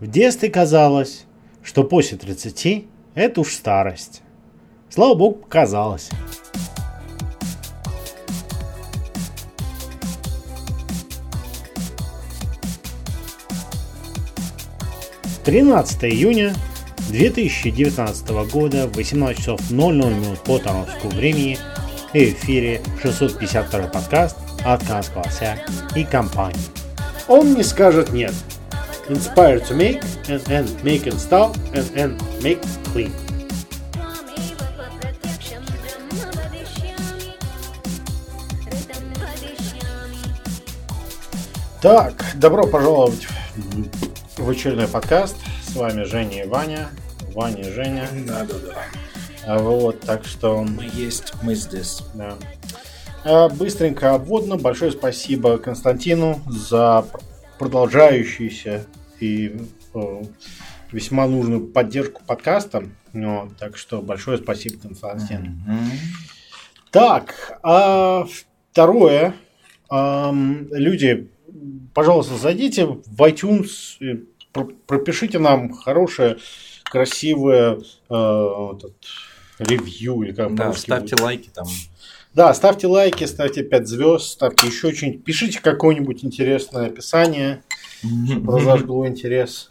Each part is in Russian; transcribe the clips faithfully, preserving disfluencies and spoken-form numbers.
В детстве казалось, что после тридцати это уж старость. Слава богу, казалось. тринадцатого июня две тысячи девятнадцатого года, восемнадцать часов ноль ноль минут по торонтовскому времени, в эфире шестьсот пятьдесят второй подкаст от Канцкласса и компании. Он не скажет нет. Inspired to make and, and make and style and, and make clean. Так, добро пожаловать в очередной подкаст. С вами Женя и Ваня. Ваня и Женя. Да, да, да. А вот, так что... Мы есть, мы здесь. Да. А, быстренько обводно. Большое спасибо Константину за продолжающуюся и о, весьма нужную поддержку подкаста. Ну, так что большое спасибо, Константин. Mm-hmm. Так, а второе. А, люди, пожалуйста, зайдите в iTunes и пропишите нам хорошее, красивое э, этот, ревью. Или как да, ставьте будет. Лайки там. Да, ставьте лайки, ставьте пять звезд, ставьте еще что-нибудь. Пишите какое-нибудь интересное описание, чтобы разожгло интерес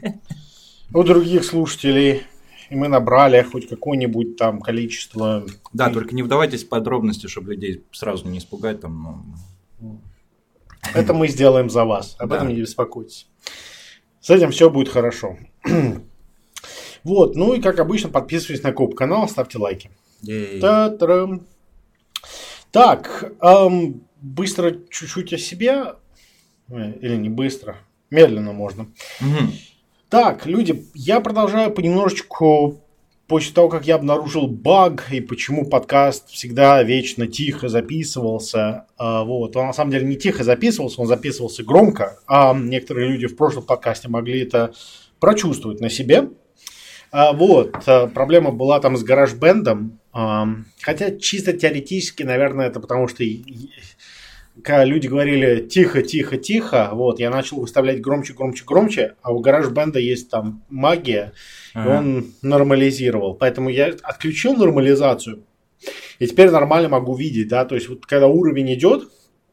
у других слушателей. И мы набрали хоть какое-нибудь там количество. Да, только не вдавайтесь в подробности, чтобы людей сразу не испугать. Там, но... Это мы сделаем за вас. Об да. этом не беспокойтесь. С этим все будет хорошо. Вот, ну и как обычно, подписывайтесь на Коп канал, ставьте лайки. Та-та-рам. Так, эм, быстро чуть-чуть о себе. Или не быстро, медленно можно. Угу. Так, люди, я продолжаю понемножечку, после того, как я обнаружил баг, и почему подкаст всегда вечно тихо записывался. Э, вот, он на самом деле не тихо записывался, он записывался громко. А некоторые люди в прошлом подкасте могли это прочувствовать на себе. А, вот, а, проблема была там с GarageBand. А, хотя чисто теоретически, наверное, это потому что когда люди говорили тихо, тихо, тихо, вот, я начал выставлять громче, громче, громче, а у GarageBand есть там магия, ага. и он нормализировал. Поэтому я отключил нормализацию, и теперь нормально могу видеть, да, то есть вот когда уровень идет,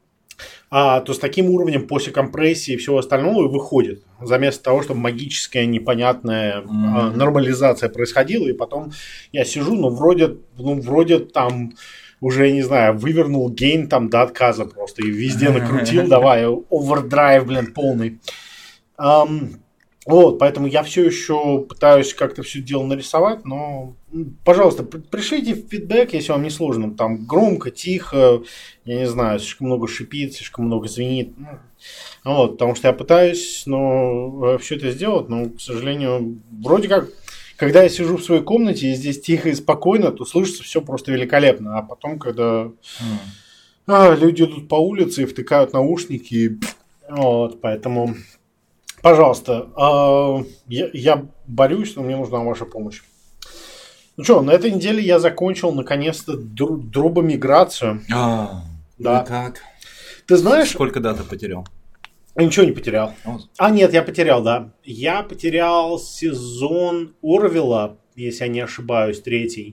а, то с таким уровнем после компрессии и всего остального выходит. Заместо того, чтобы магическая непонятная mm-hmm. а, нормализация происходила. И потом я сижу, ну вроде, ну, вроде там уже, не знаю, вывернул гейн там до отказа просто. И везде накрутил, давай, овердрайв, блин, полный. Um, вот, поэтому я все еще пытаюсь как-то все дело нарисовать, но, пожалуйста, пришлите фидбэк, если вам не сложно, там громко, тихо, я не знаю, слишком много шипит, слишком много звенит, вот, потому что я пытаюсь, но все это сделать, но, к сожалению, вроде как, когда я сижу в своей комнате и здесь тихо и спокойно, то слышится все просто великолепно, а потом, когда mm. а, люди идут по улице и втыкают наушники, вот, поэтому... Пожалуйста, э, я, я борюсь, но мне нужна ваша помощь. Ну что, на этой неделе я закончил наконец-то дру- дробомиграцию. А, да. И как? Ты знаешь... Сколько дата потерял? Ничего не потерял. О. А, нет, я потерял, да. Я потерял сезон Орвилла, если я не ошибаюсь, третий.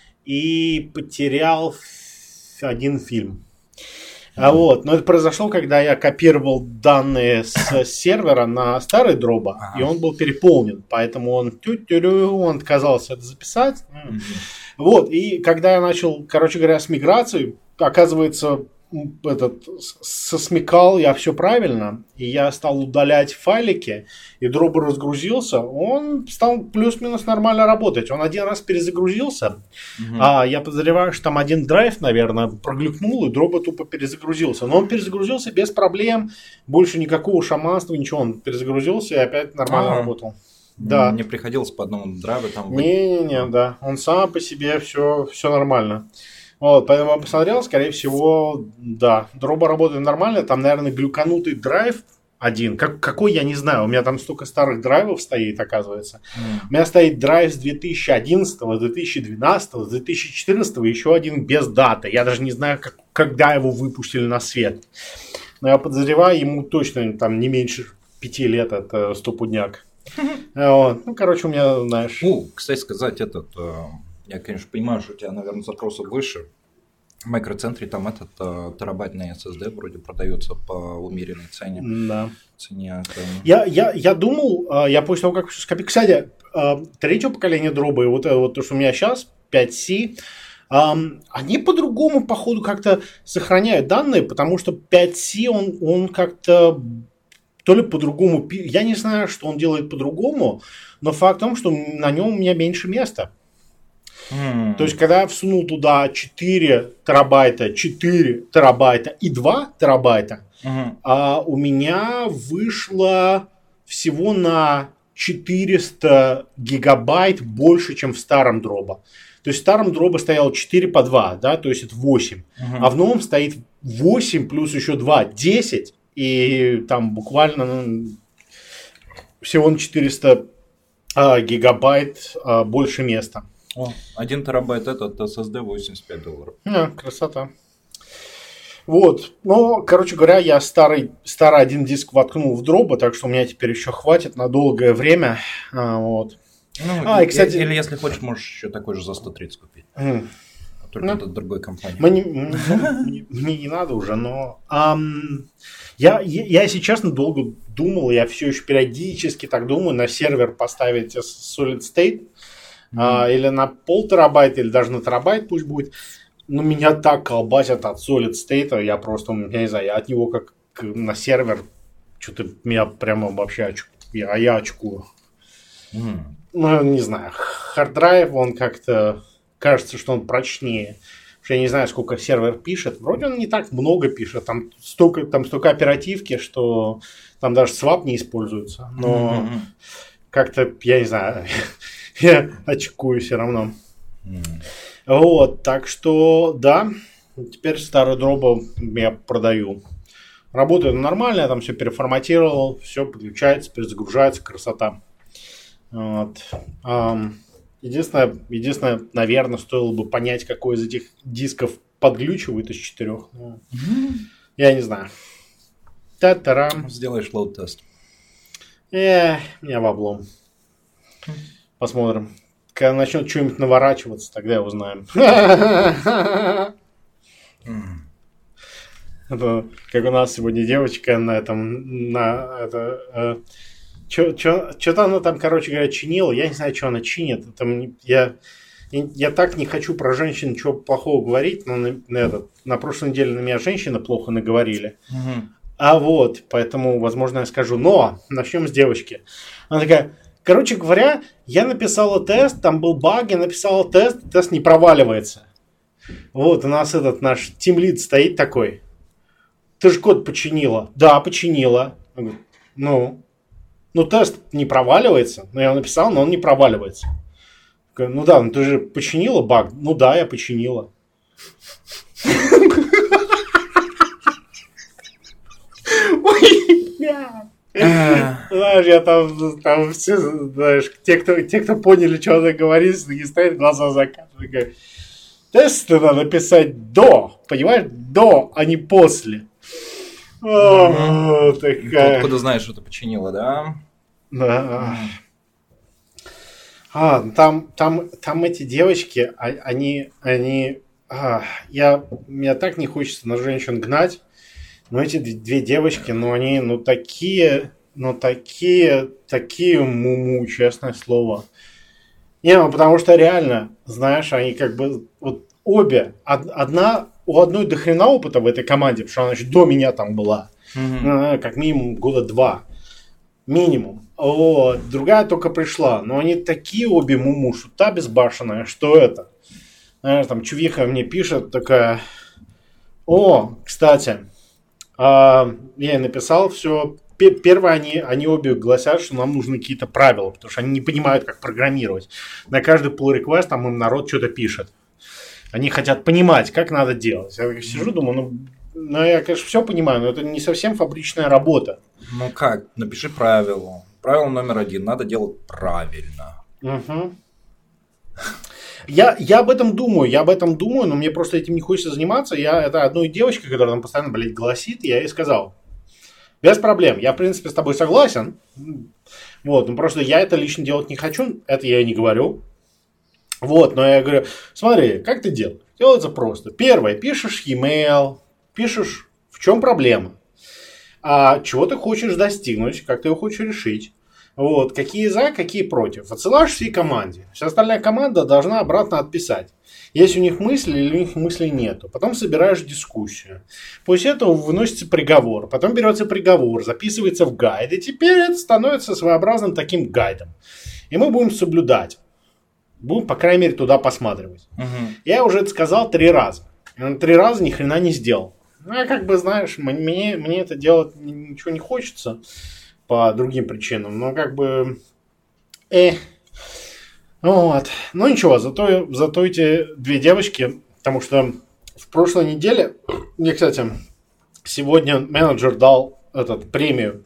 И потерял один фильм. А вот, но это произошло, когда я копировал данные с сервера на старый дроба, ага. и он был переполнен, поэтому он, тю-тю-рю, он отказался это записать. Mm-hmm. Вот, и когда я начал, короче говоря, с миграцией, оказывается, этот, сосмекал я все правильно, и я стал удалять файлики, и дроп разгрузился, он стал плюс-минус нормально работать. Он один раз перезагрузился, угу. а я подозреваю, что там один драйв, наверное, проглюкнул, и дроп тупо перезагрузился. Но он перезагрузился без проблем, больше никакого шаманства, ничего, он перезагрузился и опять нормально ага. работал. Да. Не приходилось по одному драйву там... Не-не-не, да, он сам по себе все, все нормально. Вот, поэтому я посмотрел, скорее всего, да, дроба работает нормально, там, наверное, глюканутый драйв один, как, какой, я не знаю, у меня там столько старых драйвов стоит, оказывается. Mm. У меня стоит драйв с две тысячи одиннадцатого, две тысячи двенадцатого, две тысячи четырнадцатого, еще один без даты, я даже не знаю, как, когда его выпустили на свет. Но я подозреваю, ему точно там не меньше пяти лет, это стопудняк. Вот. Ну, короче, у меня, знаешь... Ну, кстати сказать, этот... Я, конечно, понимаю, что у тебя, наверное, запросы выше. В Microцентре там этот терабайтный эс эс ди вроде продается по умеренной цене. Да. Цене, там... я, я, я думал, я после того, как все скопил... Кстати, третье поколение дроба, и вот, вот то, что у меня сейчас, пять си, они по-другому, походу, как-то сохраняют данные, потому что пять си, он, он как-то то ли по-другому... Я не знаю, что он делает по-другому, но факт в том, что на нем у меня меньше места. Mm. То есть, когда я всунул туда четыре терабайта, четыре терабайта и два терабайта, mm-hmm. а, у меня вышло всего на четыреста гигабайт больше, чем в старом дроба. То есть в старом дроба стояло четыре по два, да, то есть это восемь. Uh-huh. А в новом стоит восемь плюс еще два, десять. И там буквально ну, всего на четыреста а, гигабайт а, больше места. О, один терабайт этот эс эс ди восемьдесят пять долларов. А, красота. Вот. Ну, короче говоря, я старый, старый один диск воткнул в дроба, так что у меня теперь еще хватит на долгое время. А, вот. Ну, а, и, кстати... Или, если хочешь, можешь еще такой же за сто тридцать купить. Mm. Только ну, это другой компании. Мне, мне, мне не надо уже, но... Um, я, я, я, если честно, долго думал, я все еще периодически так думаю, на сервер поставить Solid State, mm. uh, или на пол терабайта, или даже на терабайт пусть будет. Но меня так колбасят от Solid State, я просто, я не знаю, я от него как на сервер, что-то меня прямо вообще очку, я, я очкую. Mm. Ну, не знаю, харддрайв, он как-то, кажется, что он прочнее. Потому что я не знаю, сколько сервер пишет. Вроде он не так много пишет. Там столько, там столько оперативки, что там даже свап не используется. Но mm-hmm. как-то, я не знаю, я очкую все равно. Mm. Вот, так что, да, теперь старый дроба я продаю. Работает нормально, я там все переформатировал, все подключается, перезагружается, красота. Вот. Единственное, единственное, наверное, стоило бы понять, какой из этих дисков подглючивает из четырех. Mm-hmm. Я не знаю. Та-тарам. Сделаешь лоуд-тест. Э, меня в облом. Mm-hmm. Посмотрим. Когда начнет что-нибудь наворачиваться, тогда и узнаем. Mm-hmm. Это, как у нас сегодня девочка на этом, на это... Э, Что-то она там, короче говоря, чинила. Я не знаю, что она чинит. Там, я, я, я так не хочу про женщин ничего плохого говорить, но на, на, этот, на прошлой неделе на меня женщины плохо наговорили. Угу. А вот, поэтому, возможно, я скажу. Но начнем с девочки. Она такая, короче говоря, я написала тест, там был баг, я написала тест, тест не проваливается. Вот, у нас этот наш тимлид стоит такой. Ты же код починила. Да, починила. Я говорю, ну... Ну, тест не проваливается. Ну, я его написал, но он не проваливается. Ну да, ну ты же починила баг? Ну да, я починила. Знаешь, я там, там все, знаешь, те, кто, те, кто поняли, что она говорит, не стоят, глаза закатывают. Тесты надо писать до, понимаешь? До, а не после. О, такая... Откуда знаешь, что ты починила, да? Да. А, там, там, там эти девочки, они, они, а, я, мне так не хочется на женщин гнать, но эти две девочки, ну они, ну такие, ну такие, такие муму, честное слово. Не, ну потому что реально, знаешь, они как бы, вот обе, одна, у одной до хрена опыта в этой команде, потому что она еще до меня там была, mm-hmm. как минимум года два, минимум. Вот. Другая только пришла, но они такие обе муму, что та безбашенная, что это? Знаешь, там чувиха мне пишет такая, о, кстати, а, я ей написал все. Первое, они, они обе гласят, что нам нужны какие-то правила, потому что они не понимают, как программировать. На каждый pull request там им народ что-то пишет. Они хотят понимать, как надо делать. Я сижу, думаю, ну, ну я, конечно, все понимаю, но это не совсем фабричная работа. Ну как? Напиши правило. Правило номер один. Надо делать правильно. Угу. Я, я об этом думаю, я об этом думаю, но мне просто этим не хочется заниматься. Я, это одной девочке, которая там постоянно, блядь, гласит, я ей сказал. Без проблем. Я, в принципе, с тобой согласен. Вот, ну просто я это лично делать не хочу. Это я и не говорю. Вот, но я говорю, смотри, как ты делаешь? Делается просто. Первое, пишешь e-mail, пишешь, в чем проблема. А чего ты хочешь достигнуть, как ты его хочешь решить. Вот, какие за, какие против. Отсылаешь всей команде. Вся остальная команда должна обратно отписать. Есть у них мысли или у них мыслей нету. Потом собираешь дискуссию. После этого выносится приговор. Потом берется приговор, записывается в гайд. И теперь это становится своеобразным таким гайдом. И мы будем соблюдать. Будем, по крайней мере, туда посматривать. Угу. Я уже это сказал три раза. Три раза ни хрена не сделал. Ну, я как бы, знаешь, мне, мне это делать ничего не хочется. По другим причинам. Но как бы... Э. Вот. Ну ничего, зато, зато эти две девочки, потому что в прошлой неделе, мне, кстати, сегодня менеджер дал этот премию.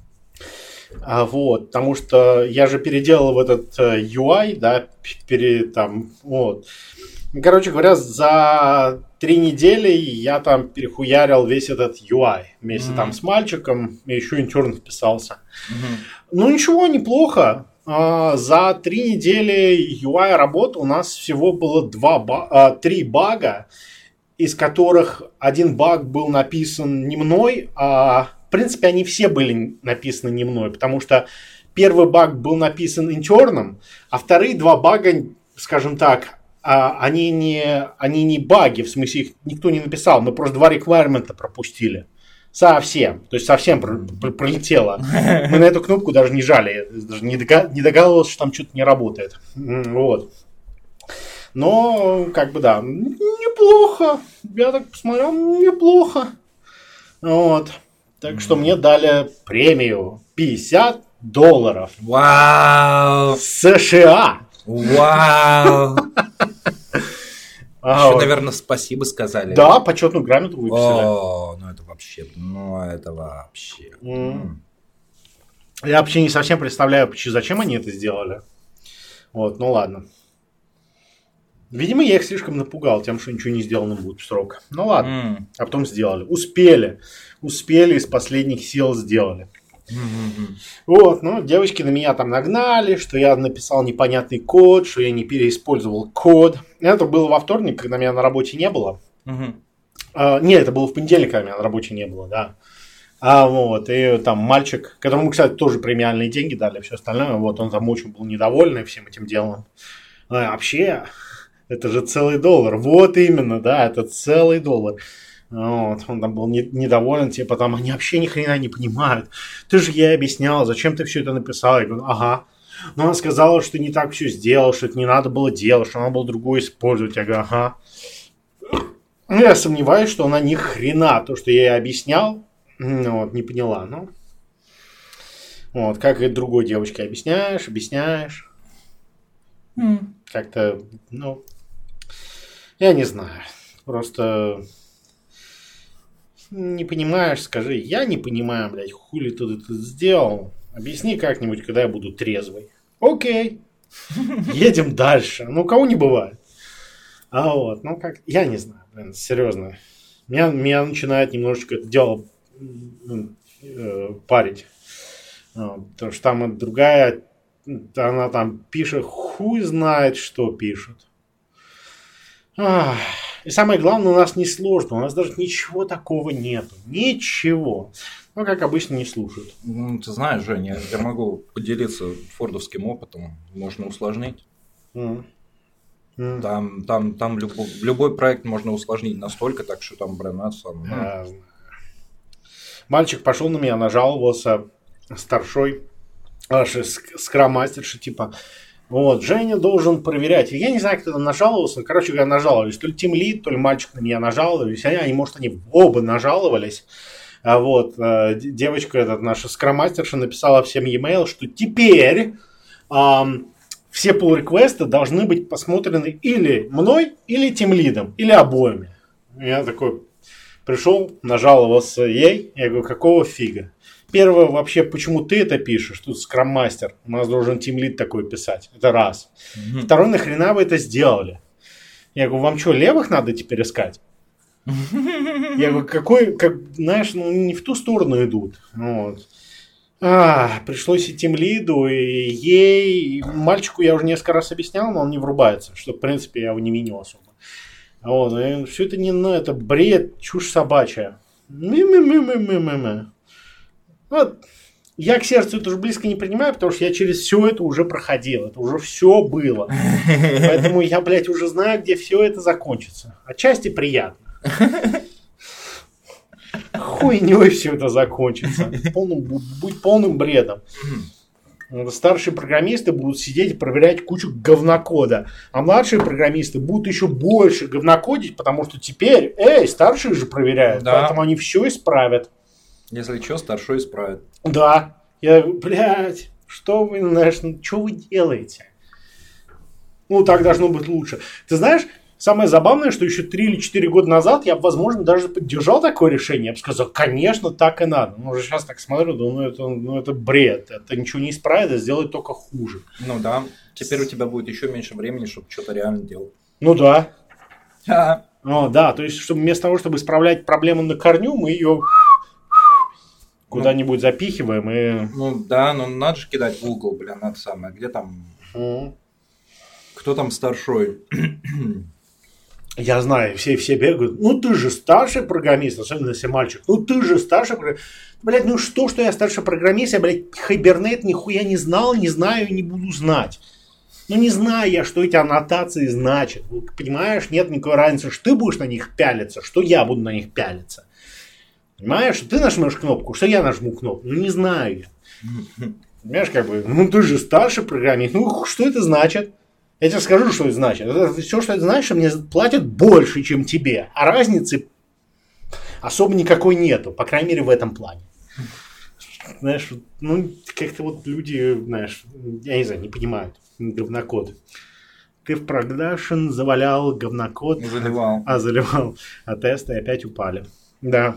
А, вот, потому что я же переделал в этот ю ай, да, перед там, вот. Короче говоря, за три недели я там перехуярил весь этот ю ай вместе mm-hmm. там с мальчиком, и еще интерн вписался. Mm-hmm. Ну ничего, неплохо. А, за три недели ю ай работы у нас всего было два, а, три бага, из которых один баг был написан не мной, а в принципе они все были написаны не мной, потому что первый баг был написан интерном, а вторые два бага, скажем так, Они не, они не баги, в смысле их никто не написал, мы просто два requirement пропустили. Совсем, то есть совсем про- про- пролетело. Мы на эту кнопку даже не жали, даже не, дога- не догадывался, что там что-то не работает. Вот. Но, как бы да, неплохо. Я так посмотрел, неплохо. Вот. Так что мне дали премию пятьдесят долларов. Вау! США! Вау! А, еще, вот. наверное, спасибо сказали. Да, почетную грамоту выписали. О, ну это вообще, ну это вообще. Mm. Я вообще не совсем представляю, зачем они это сделали. Вот, ну ладно. Видимо, я их слишком напугал тем, что ничего не сделано будет в срок. Ну ладно. Mm. А потом сделали. Успели. Успели, из последних сил сделали. Mm-hmm. Вот, ну, девочки на меня там нагнали, что я написал непонятный код, что я не переиспользовал код. Это было во вторник, когда меня на работе не было. Mm-hmm. А, нет, это было в понедельник, когда меня на работе не было, да. А вот, и там мальчик, которому, кстати, тоже премиальные деньги дали, все остальное, вот, он там очень был недовольный всем этим делом. А, вообще, это же целый доллар. Вот именно, да, это целый доллар. Вот, он там был не, недоволен, типа там они вообще ни хрена не понимают. Ты же ей объяснял, зачем ты все это написал? Я говорю, ага. Но она сказала, что не так все сделал, что это не надо было делать, что надо было другое использовать. Я говорю, ага. Ну, я сомневаюсь, что она ни хрена то, что я ей объяснял, вот, не поняла. Ну, вот, как и другой девочке объясняешь, объясняешь. Mm. Как-то, ну, я не знаю. Просто... Не понимаешь, скажи, я не понимаю, блядь, хули ты это сделал. Объясни как-нибудь, когда я буду трезвый. Окей. Едем дальше. Ну, у кого не бывает. А вот, ну как, я не знаю, блин, серьезно. Меня, меня начинает немножечко это дело э, парить. Потому что там другая, она там пишет, хуй знает, что пишет. Ах. И самое главное, у нас не сложно, у нас даже ничего такого нету. Ничего. Ну, как обычно, не слушают. Ну, ты знаешь, Женя, я могу поделиться фордовским опытом. Можно усложнить. Mm. Mm. Там, там, там любой, любой проект можно усложнить настолько, так что там, блин, это сам... Mm. Мальчик пошел на меня, нажаловался старшой, аж скрам-мастерши, типа... Вот, Женя должен проверять. Я не знаю, кто там нажаловался. Короче говоря, нажаловались. То ли тимлид, то ли мальчик на меня нажаловались. Они, они, может, они оба нажаловались. А вот, девочка, этот, наша скрам-мастерша, написала всем e-mail, что теперь эм, все pull-реквесты должны быть посмотрены или мной, или тимлидом, или обоими. Я такой пришел, нажаловался ей. Я говорю, какого фига? Первое, вообще, почему ты это пишешь? Тут скрам-мастер. У нас должен тимлид такой писать. Это раз. Mm-hmm. Второй, нахрена вы это сделали? Я говорю, вам что, левых надо теперь искать? Я говорю, какой, как, знаешь, ну, не в ту сторону идут. Вот. А, пришлось и тимлиду, и ей, и мальчику я уже несколько раз объяснял, но он не врубается, что, в принципе, я его не виню особо. Вот, и все это не, ну, это бред, чушь собачья. Ми-ми-ми-ми-ми-ми. Вот. Я к сердцу это уже близко не принимаю, потому что я через все это уже проходил. Это уже все было. Поэтому я, блядь, уже знаю, где все это закончится. Отчасти приятно. Хуйней все это закончится. Полным, будет полным бредом. Старшие программисты будут сидеть и проверять кучу говнокода. А младшие программисты будут еще больше говнокодить, потому что теперь, эй, старшие же проверяют. Да. Поэтому они все исправят. Если что, старшой исправит. Да. Я, блядь, что вы, знаешь, ну, что вы делаете? Ну, так должно быть лучше. Ты знаешь, самое забавное, что еще три или четыре года назад я бы, возможно, даже поддержал такое решение. Я бы сказал, конечно, так и надо. Но уже сейчас так смотрю, ну это, ну, это бред. Это ничего не исправит, а сделает только хуже. Ну да. Теперь у тебя будет еще меньше времени, чтобы что-то реально делать. Ну да. А. О, да, то есть, чтобы вместо того, чтобы исправлять проблему на корню, мы ее куда-нибудь ну, запихиваем и... Ну да, но надо же кидать в угол, блин, это самое. Где там... Mm. Кто там старшой? Я знаю, все, все бегают. Ну ты же старший программист, особенно если мальчик. Ну ты же старший программист. Блядь, ну что, что я старший программист? Я, блядь, Hibernate нихуя не знал, не знаю и не буду знать. Ну не знаю я, что эти аннотации значат. Понимаешь, нет никакой разницы, что ты будешь на них пялиться, что я буду на них пялиться. Понимаешь, что ты нажмешь кнопку, что я нажму кнопку. Ну не знаю я. Понимаешь, как бы, ну ты же старший программист. Ну что это значит? Я тебе скажу, что это значит. Это все, что это значит, что мне платят больше, чем тебе. А разницы особо никакой нету. По крайней мере, в этом плане. Знаешь, ну, как-то вот люди, знаешь, я не знаю, не понимают говнокод. Ты в продакшн завалял говнокод. Заливал. А, заливал. А тесты опять упали. Да.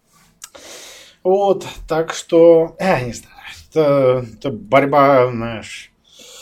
Вот, так что, я не знаю, это, это борьба, знаешь...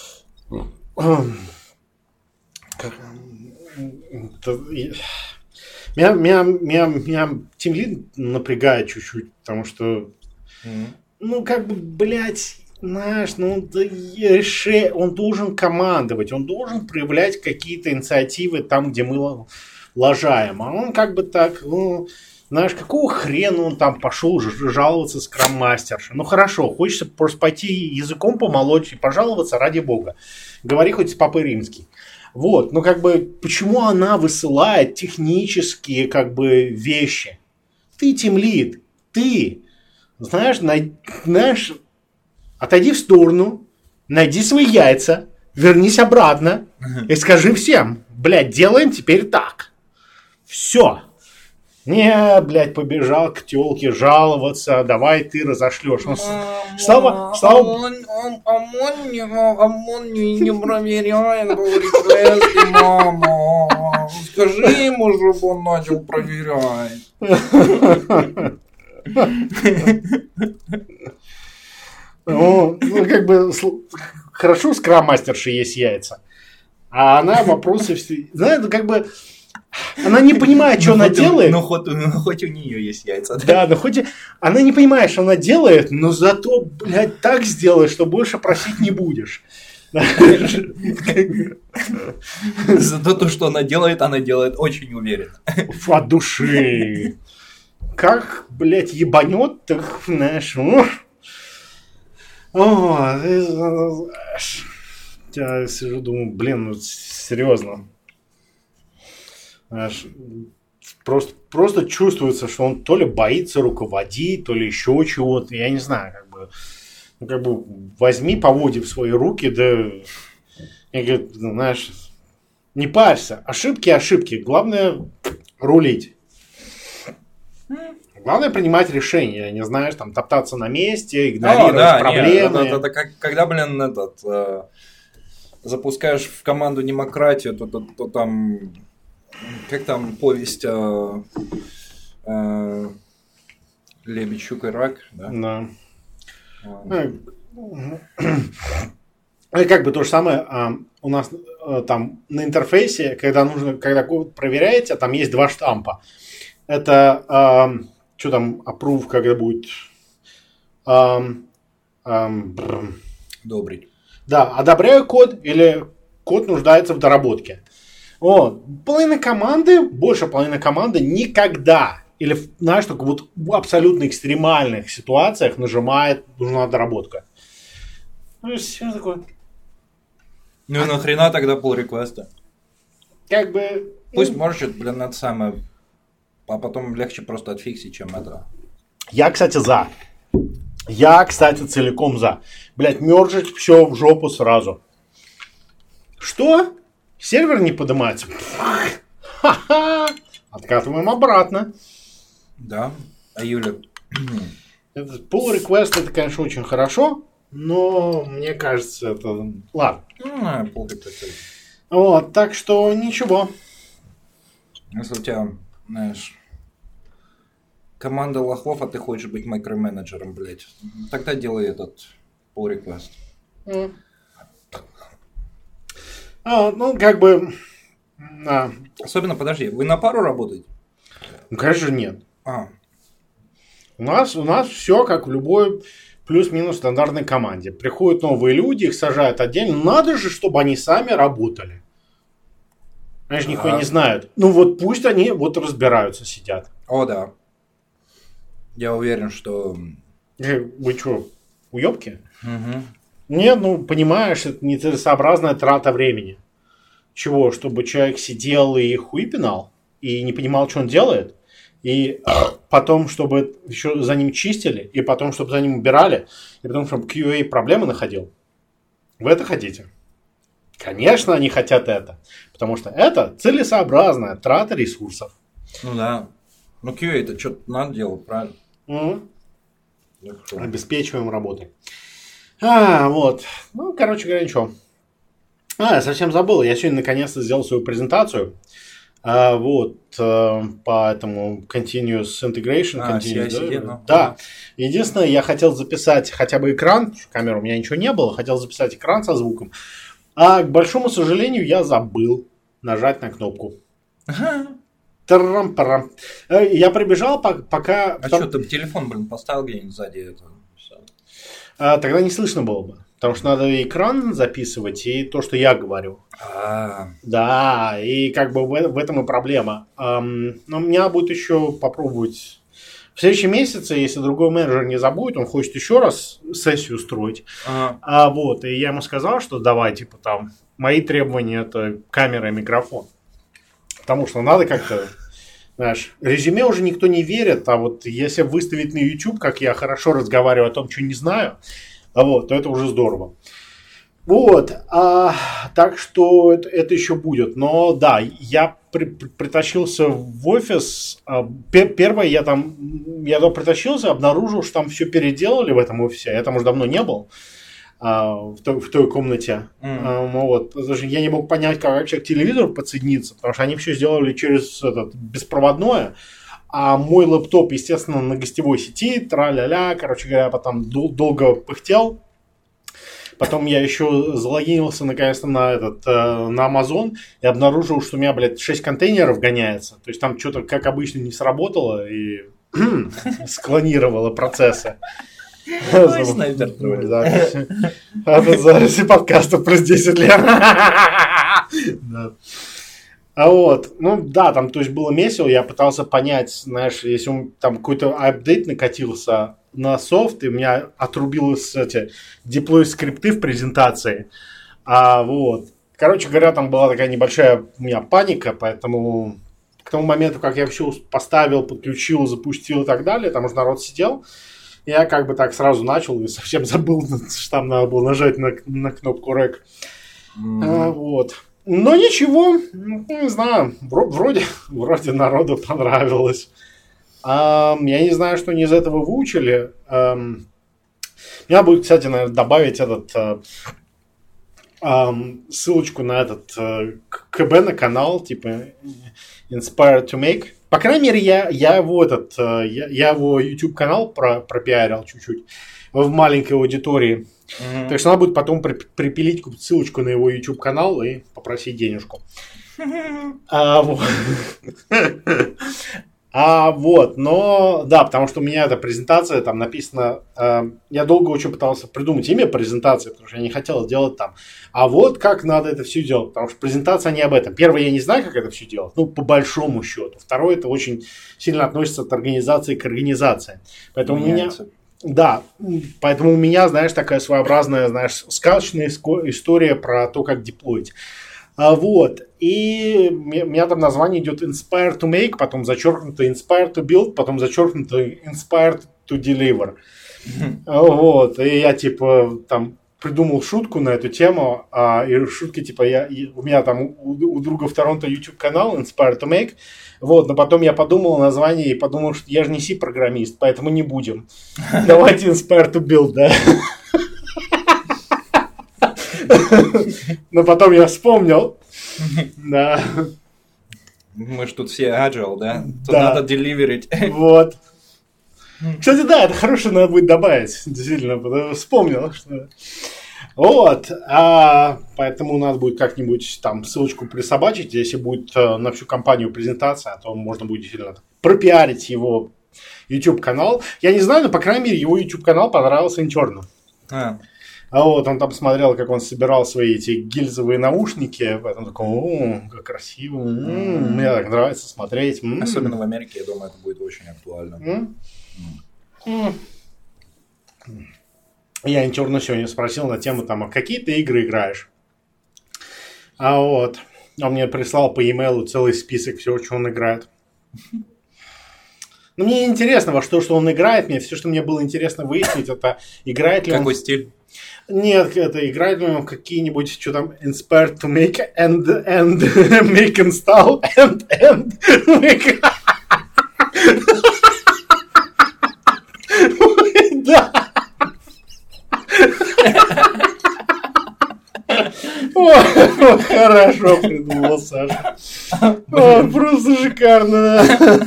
Это, меня, меня, меня, меня тимлид напрягает чуть-чуть, потому что, mm-hmm. ну, как бы, блядь, знаешь, ну, реше... он должен командовать, он должен проявлять какие-то инициативы там, где мы лажаем. А он как бы так, ну, знаешь, какого хрена он там пошел жаловаться скрам-мастерше? Ну, хорошо, хочется просто пойти языком помолоть и пожаловаться, ради бога. Говори хоть с Папой Римский. Вот, ну как бы, почему она высылает технические как бы вещи? Ты тимлид, ты, знаешь, най... знаешь, отойди в сторону, найди свои яйца, вернись обратно и скажи всем, блядь, делаем теперь так. Все. Не, блядь, побежал к тёлке жаловаться, давай ты разошлёшь. Ну, слава, слава... ОМОН не, ОМОН не, не проверяет реквесты, мама. Скажи ему, чтобы он начал проверять. Ну, ну, как бы, хорошо, скрам-мастерши есть яйца. А она вопросы... Знаешь, как бы... Она не понимает, что ну, она делает. Ну хоть, ну, хоть у нее есть яйца. Да, да, ну хоть... Она не понимает, что она делает, но зато, блядь, так сделай, что больше просить не будешь. Зато то, что она делает, она делает очень уверенно. От души. Как, блядь, ебанет, так, знаешь, ну... Я сижу, думаю, блин, ну серьезно. Знаешь, просто, просто чувствуется, что он то ли боится руководить, то ли еще чего-то. Я не знаю, как бы, ну, как бы возьми поводья в свои руки, да, и говорит, знаешь, не парься, ошибки, ошибки. Главное рулить. Главное принимать решения, не знаешь, там топтаться на месте, игнорировать О, да, проблемы. Нет, это, это, это, когда, блин, этот э, запускаешь в команду демократию, то, то, то там. Как там повесть о, о Лебедь, щук и рак, да? Да. А. И как бы то же самое а, у нас а, там на интерфейсе, когда нужно, когда код проверяете, там есть два штампа. Это, э, что там, approve, когда будет... Э, э, Добрый. Да, одобряю код или код нуждается в доработке. Вот. Половина команды, больше половины команды никогда, или, знаешь, только вот в абсолютно экстремальных ситуациях нажимает «нужна доработка». Ну, и все такое. Ну и нахрена тогда pull реквеста? Как бы... Пусть может, блин, это самое... А потом легче просто отфиксить, чем это. Я, кстати, за. Я, кстати, целиком за. Блять, мержить все в жопу сразу. Что? Сервер не поднимается? Ха-ха! Откатываем обратно. Да. А Юля? Pull request это, конечно, очень хорошо, но мне кажется, это... Ладно. Ну, pull request. Вот, так что ничего. Если у тебя, знаешь, команда лохов, а ты хочешь быть микроменеджером, блядь, тогда делай этот pull request. Mm. А, ну, как бы... А. Особенно, подожди, вы на пару работаете? Ну, конечно, нет. А. У нас, у нас все как в любой плюс-минус стандартной команде. Приходят новые люди, их сажают отдельно. Надо же, чтобы они сами работали. Они же нихуя не знают. Ну вот пусть они вот разбираются, сидят. О, да. Я уверен, что... Вы что, уёбки? Угу. Нет, ну понимаешь, это нецелесообразная трата времени. Чего? Чтобы человек сидел и хуй пинал, и не понимал, что он делает, и потом, чтобы еще за ним чистили, и потом, чтобы за ним убирали, и потом, чтобы кью эй проблемы находил. Вы это хотите? Конечно, они хотят это. Потому что это целесообразная трата ресурсов. Ну да. Ну кью эй это что-то надо делать, правильно? Угу. Обеспечиваем работой. А, вот. Ну, короче говоря, ничего. А, я совсем забыл. Я сегодня наконец-то сделал свою презентацию. А, вот. А, по этому Continuous Integration. А, continuous, си ай си ди, да? ну. Да. Единственное, я хотел записать хотя бы экран. Камеры у меня ничего не было. Хотел записать экран со звуком. А, к большому сожалению, я забыл нажать на кнопку. Ага. Тарам-парам. Я прибежал, пока... А потом... что, ты телефон, блин, поставил где-нибудь сзади этого? А, тогда не слышно было бы. Потому что надо экран записывать и то, что я говорю. А-а-а. Да, и как бы в, в этом и проблема. Um, но у меня будет еще попробовать... В следующем месяце, если другой менеджер не забудет, он хочет еще раз сессию устроить. Ага. А, вот, и я ему сказал, что давай, типа там, мои требования это камера и микрофон. Потому что надо как-то, знаешь, резюме уже никто не верит, а вот если выставить на YouTube, как я хорошо разговариваю о том, что не знаю, вот, то это уже здорово. Вот, а, так что это, это еще будет. Но да, я при, при, притащился в офис. А, пер, первое, я там, я туда притащился, обнаружил, что там все переделали в этом офисе. Я там уже давно не был. В той, в той комнате. Mm. А, ну, вот, потому что я не мог понять, как вообще к телевизору подсоединиться, потому что они все сделали через этот, беспроводное, а мой лэптоп, естественно, на гостевой сети, тра-ля-ля, короче говоря, потом дол- долго пыхтел. Потом я еще залогинился наконец-то на этот, э, на Amazon и обнаружил, что у меня, блядь, шесть контейнеров гоняется. То есть там что-то, как обычно, не сработало и склонировало процессы. Ой, снайпер троллит. Это записи подкаста плюс десять лет. А вот, ну да, там, то есть было месиво, я пытался понять, знаешь, если там какой-то апдейт накатился на софт, и у меня отрубилось эти деплой скрипты в презентации. А вот, короче говоря, там была такая небольшая у меня паника, поэтому к тому моменту, как я все поставил, подключил, запустил и так далее, там уже народ сидел. Я как бы так сразу начал и совсем забыл, что там надо было нажать на, на кнопку рек. Mm-hmm. А, вот. Но ничего, не знаю, вроде, вроде народу понравилось. А, я не знаю, что они из этого выучили. А, меня будет, кстати, наверное, добавить этот, а, а, ссылочку на этот а, КБ на канал, типа Inspired to Make. По крайней мере, я, я его этот, я, я его YouTube-канал про, пропиарил чуть-чуть в маленькой аудитории. Mm-hmm. Так что надо будет потом при, припилить ссылочку на его YouTube-канал и попросить денежку. Mm-hmm. А, вот. А вот, но, да, потому что у меня эта презентация, там написано, э, я долго очень пытался придумать имя презентации, потому что я не хотел делать там, а вот как надо это все делать, потому что презентация не об этом. Первое, я не знаю, как это все делать, ну, по большому счету. Второе, это очень сильно относится от организации к организации. Поэтому Меняется. у меня... Да, поэтому у меня, знаешь, такая своеобразная, знаешь, сказочная история про то, как деплоить. А, вот, и у меня там название идет Inspire to Make, потом зачеркнуто Inspire to Build, потом зачеркнуто Inspired to Deliver. Mm-hmm. Вот, и я типа там придумал шутку на эту тему, а, и шутки типа, я, и у меня там у, у друга в Торонто YouTube канал Inspire to Make, вот, но потом я подумал о названии и подумал, что я же не C-программист, поэтому не будем. Давайте Inspire to Build, да. Но потом я вспомнил. Да. Мы ж тут все agile, да? Тут да. надо деливерить. Вот. Кстати, да, это хорошее надо будет добавить. Действительно, потому вспомнил, что... Вот. А, поэтому надо будет как-нибудь там ссылочку присобачить. Если будет на всю компанию презентация, то можно будет действительно пропиарить его YouTube-канал. Я не знаю, но, по крайней мере, его YouTube-канал понравился интерну. А. А вот он там смотрел, как он собирал свои эти гильзовые наушники, поэтому такой, о, как красиво, м-м, мне так нравится смотреть. М-м. Особенно в Америке, я думаю, это будет очень актуально. М-м. Я интерна сегодня спросил на тему, там, а какие ты игры играешь? А вот, он мне прислал по e-mail целый список всего, что он играет. Ну, мне интересно, во что, что он играет. Мне все, что мне было интересно выяснить, это играет ли Какой он... Какой стиль? Нет, это играет ли он какие-нибудь, что там, Inspired to make and, and make install and, and make... Да. О, хорошо придумал, Саша. О, просто шикарно.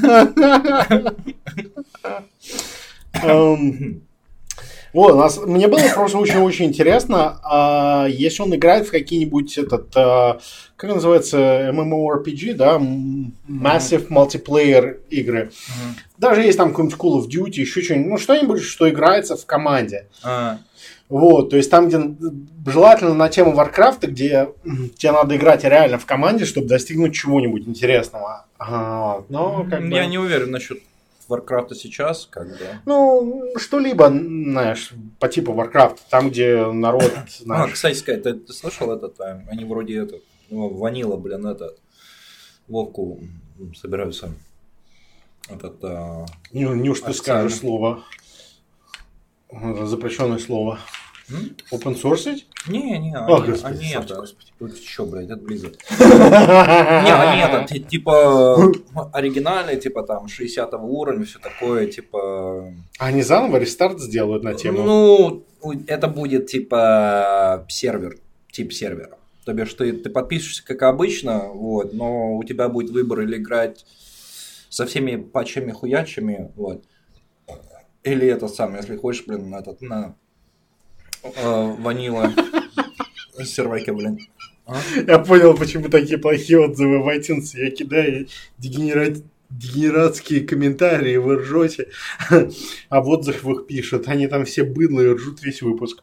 um, вот, нас, мне было просто очень-очень интересно, а, если он играет в какие-нибудь этот, а, как называется, MMORPG, да, Massive Multiplayer игры. Uh-huh. Даже есть там какой-нибудь Call of Duty, еще что-нибудь, ну что-нибудь, что играется в команде. Uh-huh. Вот, то есть там, где желательно на тему Warcraft, где тебе надо играть реально в команде, чтобы достигнуть чего-нибудь интересного. Ага, но как Я бы... не уверен насчет Warcraft сейчас, как бы. Ну, что-либо, знаешь, по типу Warcraft, там, где народ, знаешь... А, кстати, сказать, ты, ты слышал этот, они вроде этот, ну, ванила, блин, этот, Вовку собираются, этот... А... Не, не уж ты скажешь слово, запрещенное слово. М? Open source? Не, не, О, они, Господи, они Саша, это, Господи. тут что, блядь, это Blizzard. Не, они это, типа, оригинальные, типа, там, шестидесятого уровня, все такое, типа... Они заново рестарт сделают на тему? Ну, это будет, типа, сервер, тип сервера. То бишь, ты, ты подпишешься, как обычно, вот, но у тебя будет выбор или играть со всеми патчами-хуячами, вот, или это сам, если хочешь, блин, на этот, на... ванила серваки, блин. А? Я понял, почему такие плохие отзывы в iTunes. Я кидаю дегенерат... дегенератские комментарии, вы ржете. А в отзывах пишут, они там все быдло и ржут весь выпуск.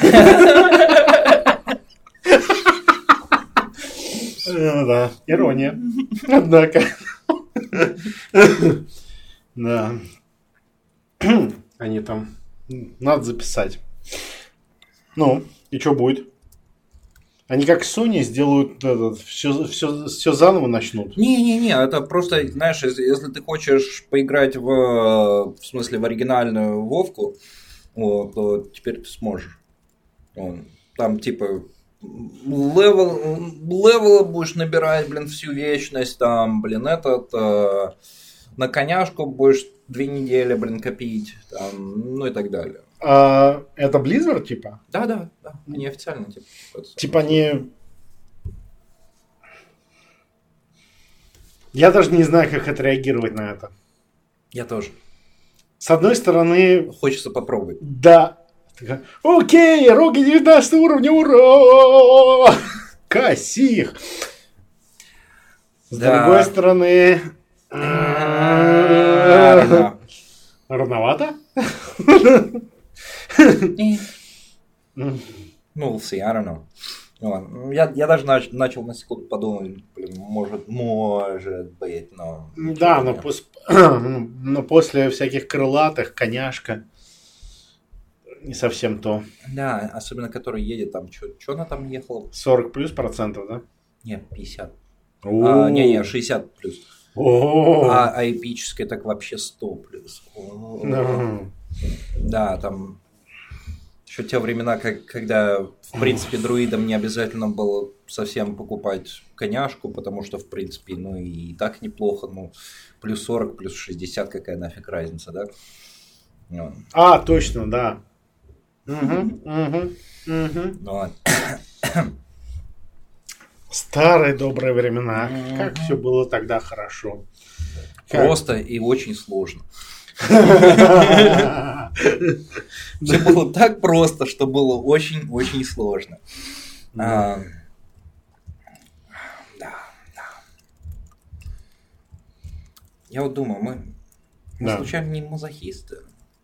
Да, ирония. Однако. Да. Они там... Надо записать. Ну, и что будет? Они как Sony сделают этот, все, все, все заново начнут. Не-не-не, это просто, знаешь, если, если ты хочешь поиграть в, в смысле, в оригинальную Вовку, вот, то теперь ты сможешь. Он, там, типа, левел, левела будешь набирать, блин, всю вечность, там, блин, этот, э, на коняшку будешь две недели, блин, копить, там, ну и так далее. А, это Blizzard, типа? Да, да, да. Они официально, типа. Типа они... Я даже не знаю, как отреагировать на это. Я тоже. С одной стороны... Хочется попробовать. Да. Окей, роги девятнадцатого уровня, ура! Косих! С да. другой стороны... Рановато? Ну, see, I don't know. Ну, я, я даже нач, начал на секунду подумать, блин, может, может быть, но... Да, но, пос... но после всяких крылатых, коняшка, не совсем то. Да, особенно который едет там, что она там ехала? сорок плюс процентов, да? Не, пятьдесят. А, не, не, шестьдесят плюс. А, а эпическая так вообще сто плюс. Да, там... Еще те времена, как, когда, в принципе, друидам не обязательно было совсем покупать коняшку, потому что, в принципе, ну и так неплохо, ну, плюс сорок, плюс шестьдесят, какая нафиг разница, да? Ну. А, точно, да. Угу, угу, угу. Ну, старые добрые времена. Угу. Как все было тогда хорошо. Просто как? И очень сложно. Все было так просто, что было очень-очень сложно. Да. А, да, да. Я вот думаю, мы, мы да. случайно не мазохисты?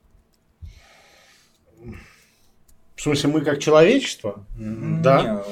В смысле, мы как человечество? Не, да.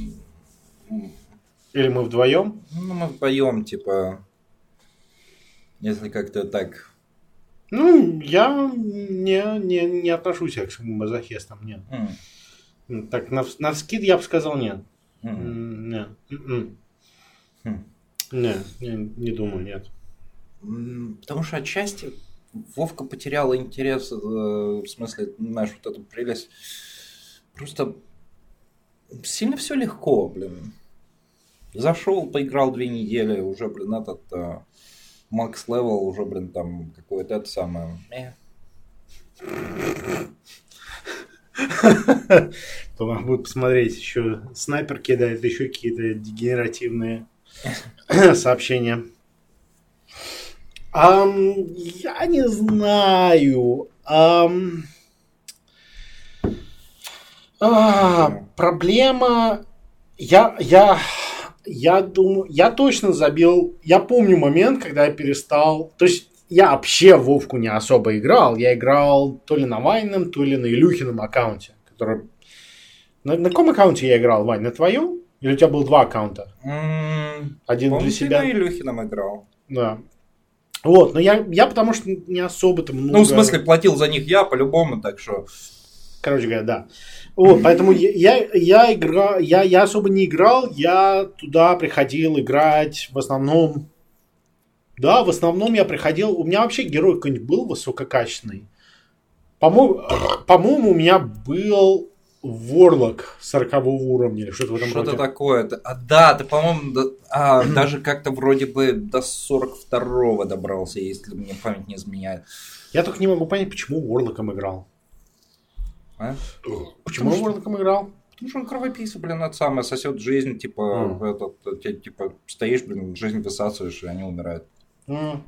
Или мы вдвоем? Ну, мы вдвоем, типа, если как-то так... Ну, я не, не, не отношусь к мазохистам, нет. Mm. Так, на, на вскид я бы сказал нет. Mm. Нет. Mm. Mm. Не, не, не думаю, нет. Потому что отчасти Вовка потеряла интерес, в смысле, знаешь, вот эту прелесть. Просто сильно все легко, блин. Зашел, поиграл две недели, уже, блин, этот... Макс левел уже, блин, там какое-то это самое. Э. Потом будет посмотреть, еще снайпер кидает, еще какие-то дегенеративные сообщения. Um, я не знаю. Um, а, проблема. Я, я. Я думаю, я точно забил, я помню момент, когда я перестал, то есть я вообще в Вовку не особо играл, я играл то ли на Вайном, то ли на Илюхином аккаунте, который... На, на каком аккаунте я играл, Вань, на твоем? Или у тебя было два аккаунта? Mm, Один помню, для себя? Я на Илюхином играл. Да. Вот, но я, я потому что не особо-то много... Ну, в смысле, платил за них я по-любому, так что... Короче говоря, да. Вот, поэтому я, я, я, игра, я, я особо не играл, я туда приходил играть в основном... Да, в основном я приходил... У меня вообще герой какой-нибудь был высококачественный. По-моему, по-моему, у меня был Warlock сорокового уровня или что-то в этом что-то роде. такое. А, да, ты, по-моему, да, а, даже как-то вроде бы до сорок второго добрался, если мне память не изменяет. Я только не могу понять, почему Warlock'ом играл. А? Почему Warlock'ом играл? Потому что он кровопийца, блин, это самое, сосет жизнь, типа, mm. этот, ты, типа, стоишь, блин, жизнь высасываешь, и они умирают. Mm.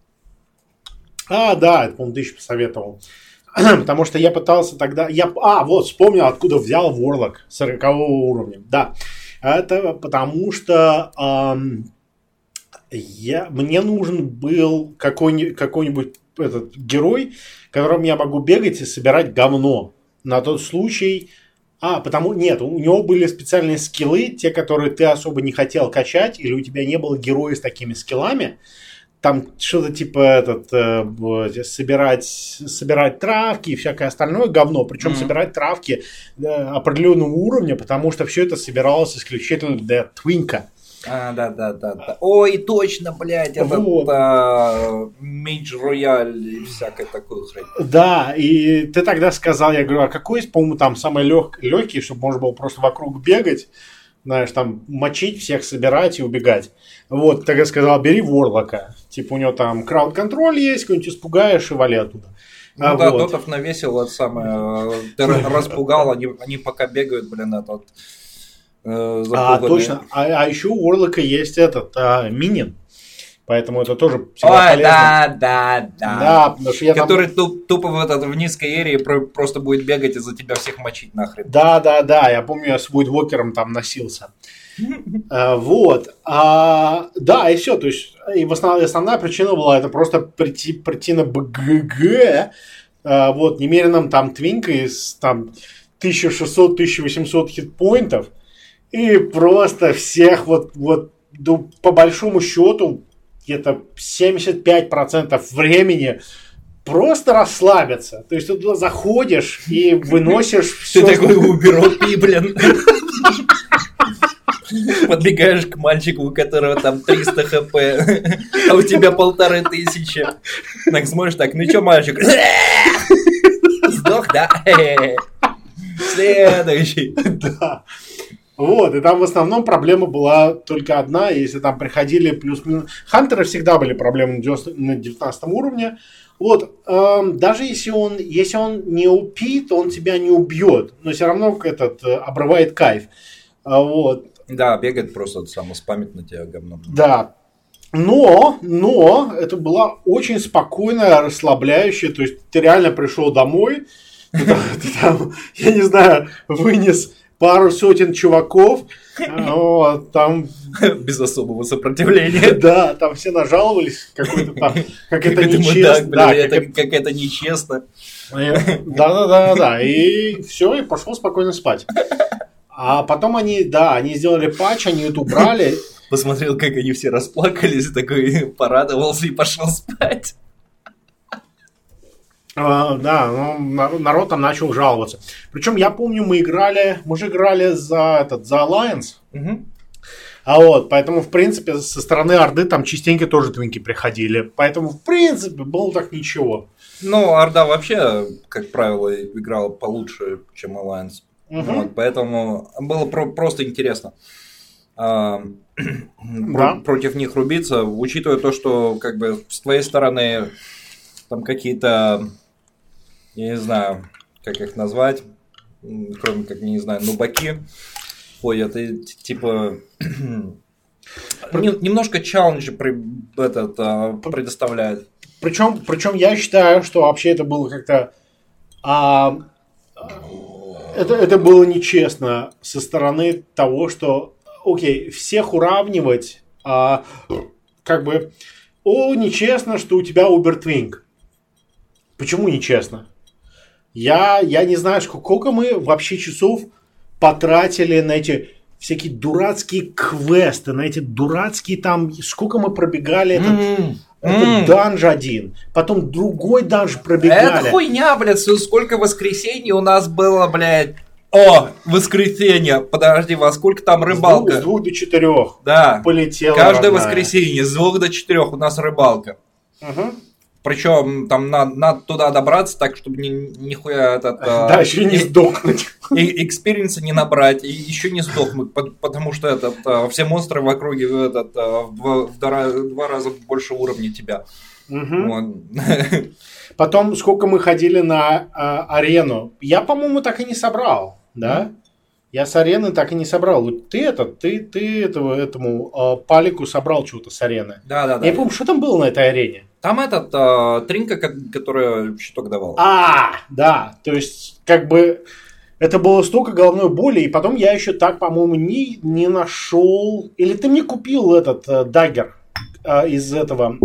А, да, это, по-моему, ты еще посоветовал. Потому что я пытался тогда... Я, а, вот, вспомнил, откуда взял Warlock сорокового уровня. Да, это потому что эм, я, мне нужен был какой-нибудь, какой-нибудь этот герой, которым я могу бегать и собирать говно. На тот случай... А, потому... Нет, у него были специальные скиллы, те, которые ты особо не хотел качать, или у тебя не было героя с такими скиллами. Там что-то типа этот, э, собирать, собирать травки и всякое остальное говно. Причем mm-hmm. собирать травки э, определенного уровня, потому что все это собиралось исключительно для твинка. А, да, да, да, да. Ой, точно, блядь, это вот. а, Мейдж Рояль и всякое такое хрень. Да, и ты тогда сказал, я говорю, а какой есть, по-моему, там самый лег, легкий, чтобы можно было просто вокруг бегать, знаешь, там мочить всех, собирать и убегать. Вот, тогда сказал, бери Ворлока. Типа у него там крауд-контроль есть, какой-нибудь испугаешь и вали оттуда. Ну а да, вот. Дотов навесил, это самое, ты распугал, они, они пока бегают, блин, этот... А, точно. А, а еще у Уорлока есть этот а, Минин, Поэтому это тоже всегда Ой, полезно. да, да, да. Да, потому что я Который там... туп, тупо в, этот, в низкой эрии про, просто будет бегать и за тебя всех мочить нахрен. Да, да, да, я помню, я с Вудвокером там носился. а, вот. А, да, и все. То есть, и в основном, основная причина была это просто прийти, прийти на БГГ, а, вот, немеренным там твинкой с там тысяча шестьсот - тысяча восемьсот хитпоинтов, и просто всех вот, вот ну, по большому счету, где-то семьдесят пять процентов времени просто расслабиться. То есть ты туда заходишь и выносишь все. Ты такой уберот, блин. Подбегаешь к мальчику, у которого там триста хп, а у тебя полторы тысячи. Так смотришь, так, ну чё, мальчик? Сдох, да? Следующий. Да. Вот, и там в основном проблема была только одна, если там приходили плюс-минус... Хантеры всегда были проблемы на девятнадцатом уровне. Вот, эм, даже если он, если он не о пи, то он тебя не убьет, но все равно этот э, обрывает кайф. А, вот. Да, бегает просто само спамит на тебя говно. Да. Но, но, это была очень спокойная, расслабляющая, то есть ты реально пришел домой, ты там, я не знаю, вынес пару сотен чуваков, вот, там... Без особого сопротивления. Да, там все нажаловались, какой-то там, как это нечестно. Да, как это нечестно. Да-да-да-да, и все, и пошел спокойно спать. А потом они, да, они сделали патч, они это убрали. Посмотрел, как они все расплакались, такой порадовался и пошел спать. Uh, да, ну, народ там начал жаловаться. Причем я помню, мы играли, мы же играли за этот, за Alliance. Угу. А вот, поэтому, в принципе, со стороны Орды там частенько тоже твинки приходили. Поэтому, в принципе, было так ничего. Ну, Орда вообще, как правило, играла получше, чем Alliance. Угу. Вот, поэтому было про- просто интересно. А, да. Против них рубиться, учитывая то, что как бы с твоей стороны там какие-то, я не знаю, как их назвать, кроме как, не знаю, нубаки ходят и типа немножко челленджи этот, предоставляют. Причем, причем я считаю, что вообще это было как-то а, это, это было нечестно со стороны того, что окей, всех уравнивать, а, как бы, о, нечестно, что у тебя убертвинг. Почему нечестно? Я, я не знаю, сколько мы вообще часов потратили на эти всякие дурацкие квесты, на эти дурацкие там, сколько мы пробегали этот, mm, этот mm. данж один, потом другой данж пробегали. Это хуйня, блядь, сколько воскресений у нас было, блядь. О, воскресенье, подожди, во сколько там рыбалка? С двух, с двух до четырех. Да. Полетела. Каждое родная. Воскресенье с двух до четырех у нас рыбалка. Угу. Причем там надо, надо туда добраться так, чтобы ни, нихуя этот... Да, еще не сдохнуть. И экспириенса не набрать, и еще не сдохнуть, потому что этот, все монстры в округе этот, в, в два раза больше уровня тебя. Угу. Вот. Потом, сколько мы ходили на а, арену, я, по-моему, так и не собрал, да? Mm. Я с арены так и не собрал. Ты это, ты, ты этого, этому а, Палику собрал что-то с арены. Да, да, да. Я помню, что там было на этой арене? Там этот а, тринка, которая щиток давала. А, да, то есть, как бы, это было столько головной боли, и потом я еще так, по-моему, не, не нашел. Или ты мне купил этот а, даггер а, из этого...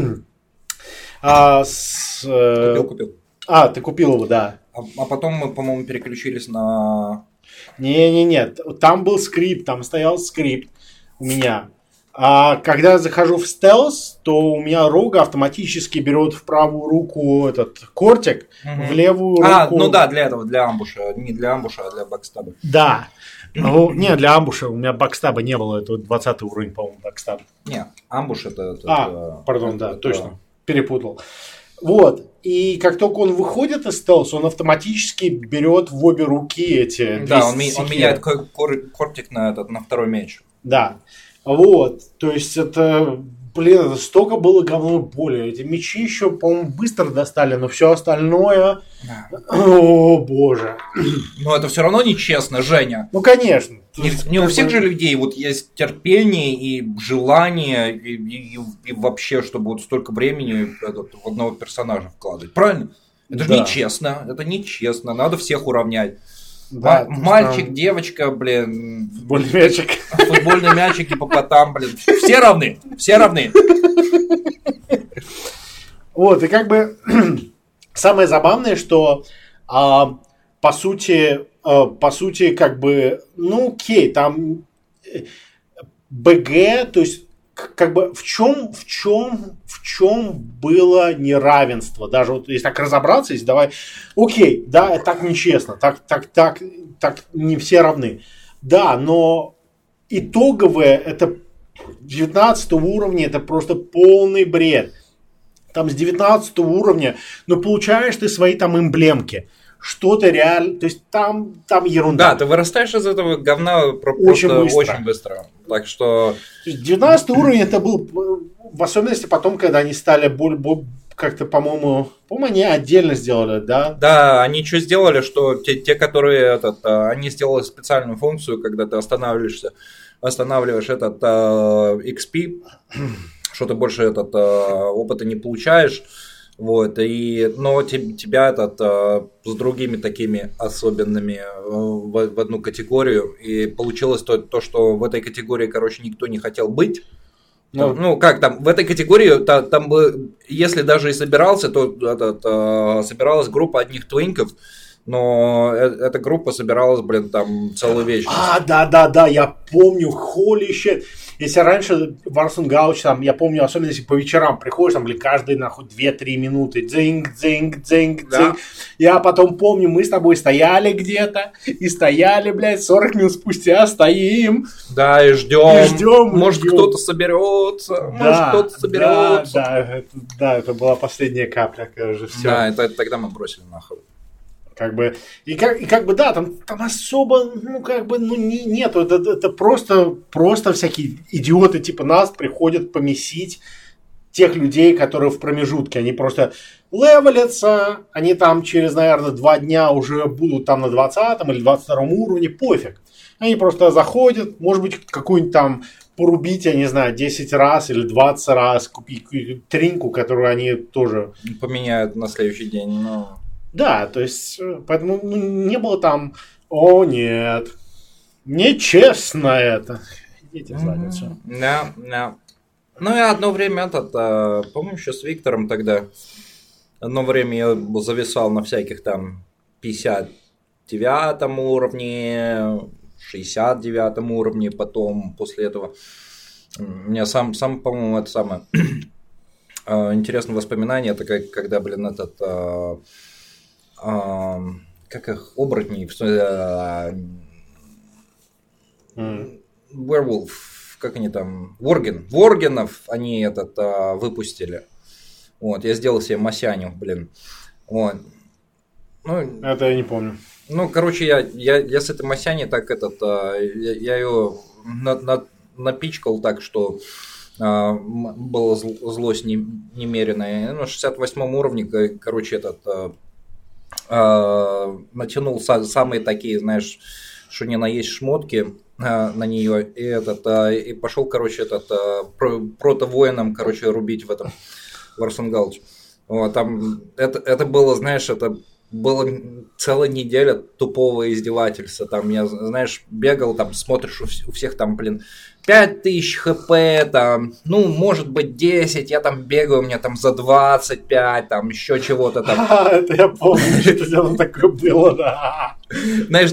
А, с, э... Купил, купил. А, ты купил его, да. А, а потом мы, по-моему, переключились на... Не-не-не, там был скрипт, там стоял скрипт у меня. А когда я захожу в стелс, то у меня рога автоматически берет в правую руку этот кортик, угу. в левую руку... А, ну да, для этого, для амбуша. Не для амбуша, а для бэкстаба. Да. Ну, не, для амбуша. У меня бэкстаба не было. Это двадцатый уровень, по-моему, бэкстаба. Не, амбуш это... это а, это, пардон, это, да, это, точно. Перепутал. Вот. И как только он выходит из стелса, он автоматически берет в обе руки эти... Да, он, он меняет кор- кортик на, этот, на второй меч. Да. Вот. То есть это блин, это столько было говно и боли. Эти мечи еще, по-моему, быстро достали, но все остальное... Да. О, боже. Но это все равно нечестно, Женя. Ну, конечно. Не, не у всех же людей вот есть терпение и желание, и, и, и вообще, чтобы вот столько времени в одного персонажа вкладывать. Правильно? Это да. же нечестно. Это нечестно. Надо всех уравнять. Да, мальчик, там... девочка, блин. Футбольный мячик. Футбольный мячик и попотам, блин. Все равны. Все равны. Вот, и как бы самое забавное, что а, по сути, а, по сути, как бы, ну окей, там БГ, то есть как бы в чем, в чем, в чем было неравенство? Даже вот если так разобраться, если давай, окей, да, так нечестно, так, так, так, так не все равны. Да, но итоговое это девятнадцатого уровня, это просто полный бред. Там с девятнадцатого уровня, ну получаешь ты свои там эмблемки. Что-то реально, то есть там, там ерунда. Да, ты вырастаешь из этого говна очень быстро. очень быстро. Так что... девятнадцатый уровень это был, в особенности потом, когда они стали более, более как-то, по-моему, по-моему, они отдельно сделали, да? Да, они что сделали, что те, те которые, этот, они сделали специальную функцию, когда ты останавливаешься, останавливаешь этот uh, икс пи, что ты больше этот uh, опыта не получаешь. Вот, и, но тебя этот, а, с другими такими особенными а, в, в одну категорию, и получилось то, то, что в этой категории, короче, никто не хотел быть. Там, ну, как там, в этой категории, та, там бы, если даже и собирался, то этот, а, собиралась группа одних твинков, но э- эта группа собиралась, блин, там целую вечность. А, да-да-да, я помню, holy shit. Если раньше Warzone Gauch, там, я помню, особенно если по вечерам приходишь, там, были каждые, нахуй, две-три минуты, дзинг, дзинг, дзинг, да. дзинг. Я потом помню, мы с тобой стояли где-то, и стояли, блядь, сорок минут спустя стоим. Да, и ждем. И ждем. Может, ждем. Кто-то соберется, да, может, кто-то соберется. Да, да, это, да, это была последняя капля, кажется, все. Да, это, это тогда мы бросили нахуй. Как бы, и как, и как бы, да, там, там особо, ну, как бы, ну, не, нету, это, это просто, просто всякие идиоты типа нас приходят помесить тех людей, которые в промежутке, они просто левелятся, они там через, наверное, два дня уже будут там на двадцатом или двадцать втором уровне, пофиг. Они просто заходят, может быть, какую-нибудь там порубить, я не знаю, десять раз или двадцать раз, купить тринку, которую они тоже... поменяют на следующий день, но... Да, то есть, поэтому ну, не было там, о нет, нечестно это. Идите в задницу. Да, да. Ну и одно время этот, помню, еще с Виктором тогда, одно время я зависал на всяких там пятьдесят девятом уровне, шестьдесят девятом уровне, потом после этого. У меня сам, сам по-моему, это самое интересное воспоминание, это как, когда, блин, этот... Uh, как их, оборотни, uh, mm. Werewolf, как они там, Ворген, Воргенов они этот uh, выпустили. Вот, я сделал себе масяню, блин. Вот. Ну, это я не помню. Ну, короче, я, я, я с этой масяней так этот, uh, я, я ее на, на, напичкал так, что uh, была злость не, немеренная. На шестьдесят восьмом уровне, короче, этот... Uh, Uh, натянул са- самые такие, знаешь, что ни на есть шмотки uh, на нее, и этот, uh, и пошел, короче, этот uh, про- протовоином, короче, рубить в этом Warzone Gauch. Вот, там это, это было, знаешь, это было целая неделя тупого издевательства. Там я, знаешь, бегал, там смотришь у, у всех там, блин, пять тысяч хп, там, ну, может быть, десять, я там бегаю, у меня там за двадцать пять, там, еще чего-то там. А, это я помню, что там такое было, да. Знаешь,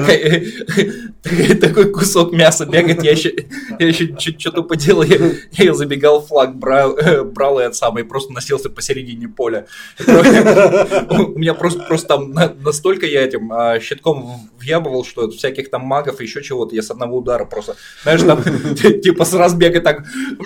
такой кусок мяса бегать, я еще, я еще что-то поделал, я, я забегал, флаг брал, брал и от самой, просто носился посередине поля. У меня просто, просто там настолько я этим щитком въебывал, что всяких там магов и еще чего-то, я с одного удара просто, знаешь, там типа с разбега так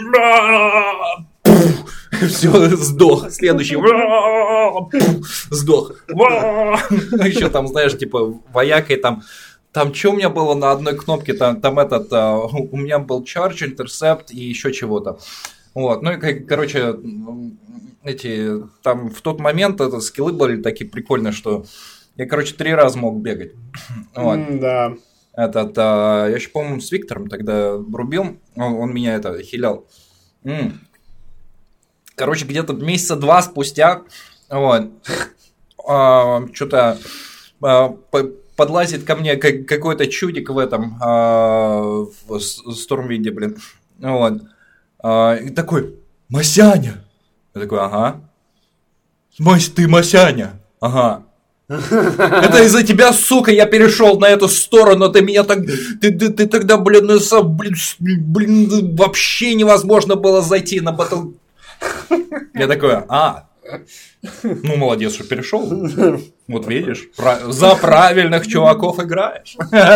все, сдох, следующий сдох, еще там, знаешь, типа воякой там, там что у меня было на одной кнопке, там, там этот, у меня был charge, intercept и еще чего-то. Вот, ну и, короче, эти, там в тот момент это, скиллы были такие прикольные, что я, короче, три раза мог бегать. Вот. Mm, да. Этот, а, я еще, по-моему, с Виктором тогда рубил, он, он меня это хилял. М. Короче, где-то месяца два спустя, вот, а, что-то а, подлазит ко мне как, какой-то чудик в этом, а, в Stormwind, блин, вот, а, и такой: Масяня! Я такой: ага. Мась, ты Масяня? Ага. Это из-за тебя, сука, я перешел на эту сторону, ты меня так... Ты, ты, ты тогда, блин, ну, сам, блин, блин, вообще невозможно было зайти на батл... Я такой: а, ну, молодец, что перешел. Вот видишь, про... за правильных чуваков играешь.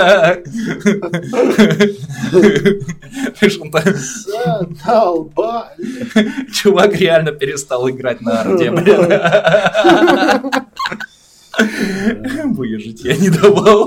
Чувак реально перестал играть на арте, блин. Выжить я не давал.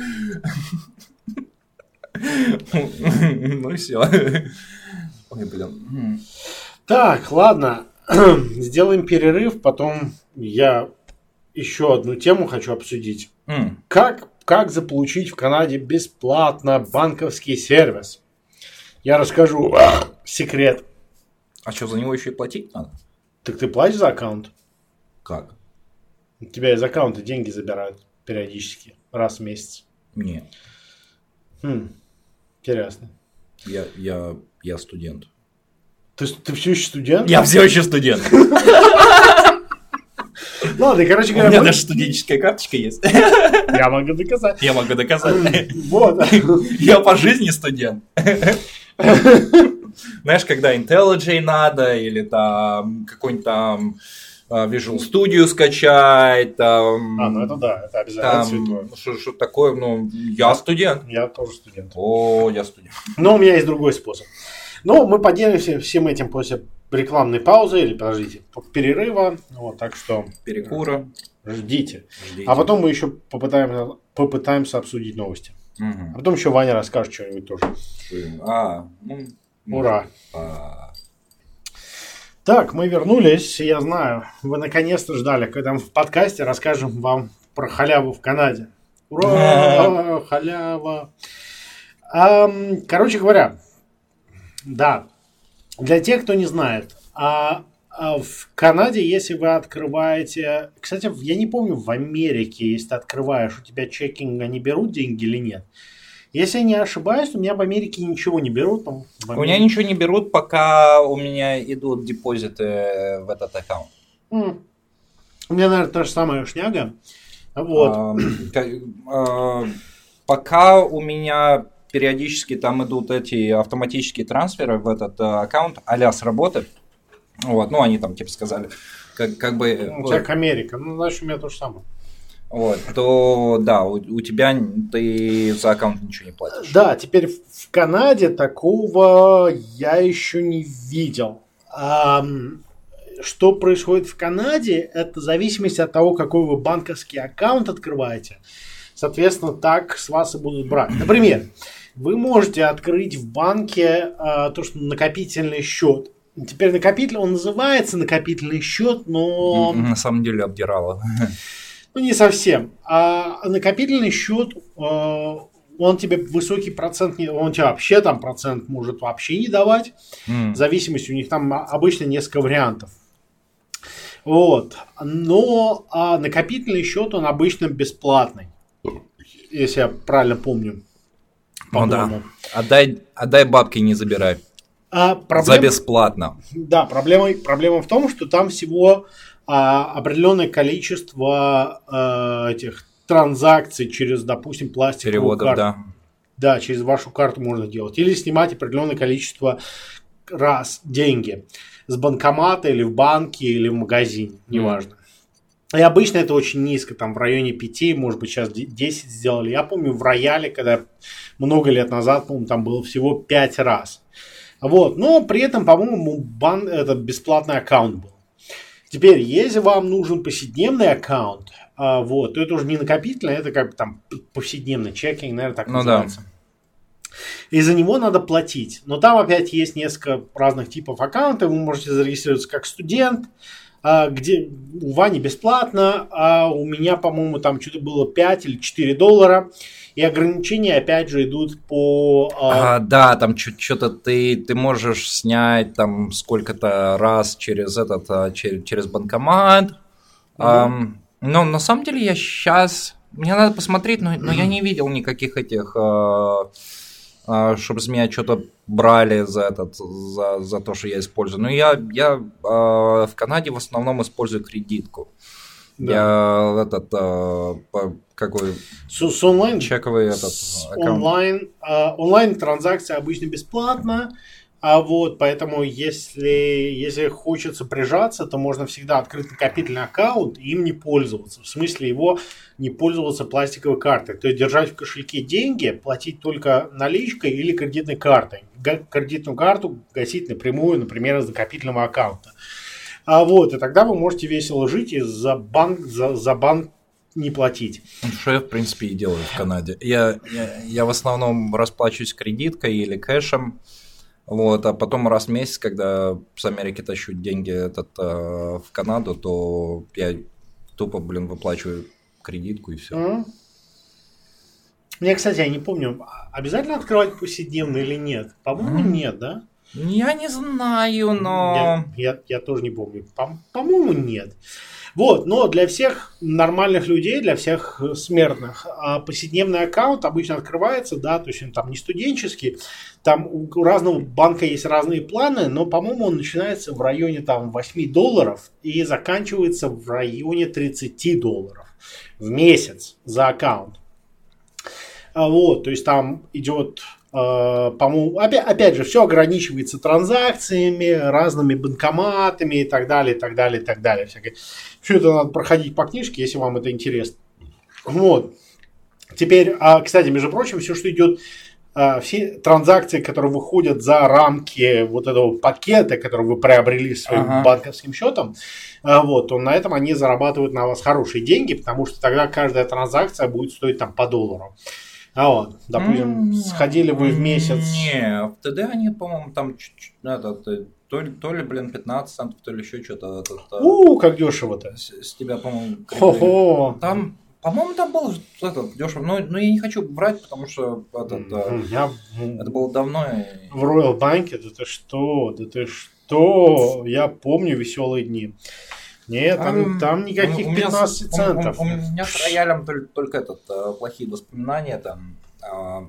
Ну и все. Ой, блин. Так, ладно. Сделаем перерыв, потом я еще одну тему хочу обсудить. Mm. Как, как заполучить в Канаде бесплатно банковский сервис? Я расскажу секрет. А что, за него еще и платить надо? Так ты платишь за аккаунт? Как? У тебя из аккаунта деньги забирают периодически, раз в месяц. Нет. Хм, интересно. Я, я, я студент. Ты, ты все еще студент? Я все еще студент. Ладно, короче говоря... У меня даже студенческая карточка есть. Я могу доказать. Я могу доказать. Вот. Я по жизни студент. Знаешь, когда IntelliJ надо, или там какой-нибудь там Visual Studio скачать, там... А, ну это да, это обязательно святое. Что, что такое, ну, я студент. Я тоже студент. О, я студент. Но у меня есть другой способ. Но мы поделимся всем этим после рекламной паузы, или, подождите, перерыва. Вот, так что... Перекура. Ждите. Ждите. А потом мы еще попытаемся, попытаемся обсудить новости. Угу. А потом еще Ваня расскажет что-нибудь тоже. А, ну... Ура. А... Так, мы вернулись. Я знаю, вы наконец-то ждали, когда мы в подкасте расскажем вам про халяву в Канаде. Ура! Халява! А, короче говоря, да, для тех, кто не знает, а, а в Канаде, если вы открываете... Кстати, я не помню, в Америке, если ты открываешь, у тебя чекинга не берут деньги или нет. Если я не ошибаюсь, у меня в Америке ничего не берут. Там, у меня ничего не берут, пока у меня идут депозиты в этот аккаунт. Mm. У меня, наверное, та же самая шняга. Вот. А, а, пока у меня периодически там идут эти автоматические трансферы в этот а, аккаунт, а-ля с работы. Вот, ну, они там типа сказали, как, как бы... Ну, как Америка. Ну, значит, у меня то же самое. Вот, то да, у, у тебя ты за аккаунт ничего не платишь. Да, теперь в Канаде такого я еще не видел. А, что происходит в Канаде, это в зависимости от того, какой вы банковский аккаунт открываете. Соответственно, так с вас и будут брать. Например, вы можете открыть в банке а, то, что накопительный счет. Теперь накопительный, он называется накопительный счет, но... На самом деле обдирало. Ну, не совсем. А накопительный счет, он тебе высокий процент, он тебе вообще там процент может вообще не давать. Mm. В зависимости, у них там обычно несколько вариантов. Вот. Но а накопительный счет, он обычно бесплатный. Если я правильно помню. Ну да. Отдай, отдай бабки, не забирай. А проблема... За бесплатно. Да, проблема, проблема в том, что там всего... А определенное количество а, этих транзакций через, допустим, пластиковую переводов, карту. Да. Да, через вашу карту можно делать. Или снимать определенное количество раз деньги с банкомата или в банке, или в магазине, неважно. Mm. И обычно это очень низко, там в районе пяти, может быть, сейчас десять сделали. Я помню, в Рояле, когда много лет назад, по-моему, там было всего пять раз. Вот. Но при этом, по-моему, бан... это бесплатный аккаунт был. Теперь, если вам нужен повседневный аккаунт, а, вот, то это уже не накопительный, это как бы там повседневный чекинг, наверное, так ну называется. Да. И за него надо платить. Но там опять есть несколько разных типов аккаунтов. Вы можете зарегистрироваться как студент, где у Вани бесплатно, а у меня, по-моему, там что-то было пять или четыре доллара. И ограничения, опять же, идут по... А, да, там что-то ты, ты можешь снять там сколько-то раз через этот, через, через банкомат. Mm-hmm. А, но на самом деле я сейчас... Мне надо посмотреть, но, но я не видел никаких этих... А, а, чтобы с меня что-то брали за, этот, за, за то, что я использую. Но я, я а, в Канаде в основном использую кредитку. Да. Я этот а, какой с, с онлайн чековый этот аккаунт. Онлайн, а, онлайн транзакция обычно бесплатна, а вот поэтому если если хочется прижаться, то можно всегда открыть накопительный аккаунт и им не пользоваться. В смысле его не пользоваться пластиковой картой, то есть держать в кошельке деньги, платить только наличкой или кредитной картой. Кредитную карту гасить напрямую, например, из накопительного аккаунта. А вот, и тогда вы можете весело жить и за банк, за, за банк не платить. Что я, в принципе, и делаю в Канаде. Я, я, я в основном расплачиваюсь кредиткой или кэшем, вот, а потом раз в месяц, когда с Америки тащу деньги этот, э, в Канаду, то я тупо, блин, выплачиваю кредитку и все. Mm-hmm. Мне, кстати, я не помню, обязательно открывать повседневно или нет? По-моему, mm-hmm. нет, да? Я не знаю, но... Я, я, я тоже не помню. По- по-моему, нет. Вот, но для всех нормальных людей, для всех смертных, повседневный аккаунт обычно открывается, да, то есть он там не студенческий, там у разного банка есть разные планы, но, по-моему, он начинается в районе там восемь долларов и заканчивается в районе тридцать долларов в месяц за аккаунт. Вот, то есть там идет... По-моему, опять, опять же, все ограничивается транзакциями, разными банкоматами и так далее, и так далее, и так далее. Всякое. Все это надо проходить по книжке, если вам это интересно. Вот. Теперь, кстати, между прочим, все, что идет, все транзакции, которые выходят за рамки вот этого пакета, который вы приобрели своим ага. банковским счетом, вот, то на этом они зарабатывают на вас хорошие деньги, потому что тогда каждая транзакция будет стоить там по доллару. А вот, допустим, mm-hmm. сходили вы в месяц... Не, в ТД они, по-моему, там это, то, ли, то ли, блин, пятнадцать центов, то ли еще что-то. У, как дешево-то. С, с тебя, по-моему, там, по-моему, там было это, дешево. Но, но я не хочу брать, потому что это, mm-hmm. я... это было давно. В Royal Bank, да ты что, да ты что, я помню веселые дни. Нет, там, там никаких у пятнадцать меня, центов. У, у, у меня с роялем только, только этот, плохие воспоминания. Там, э,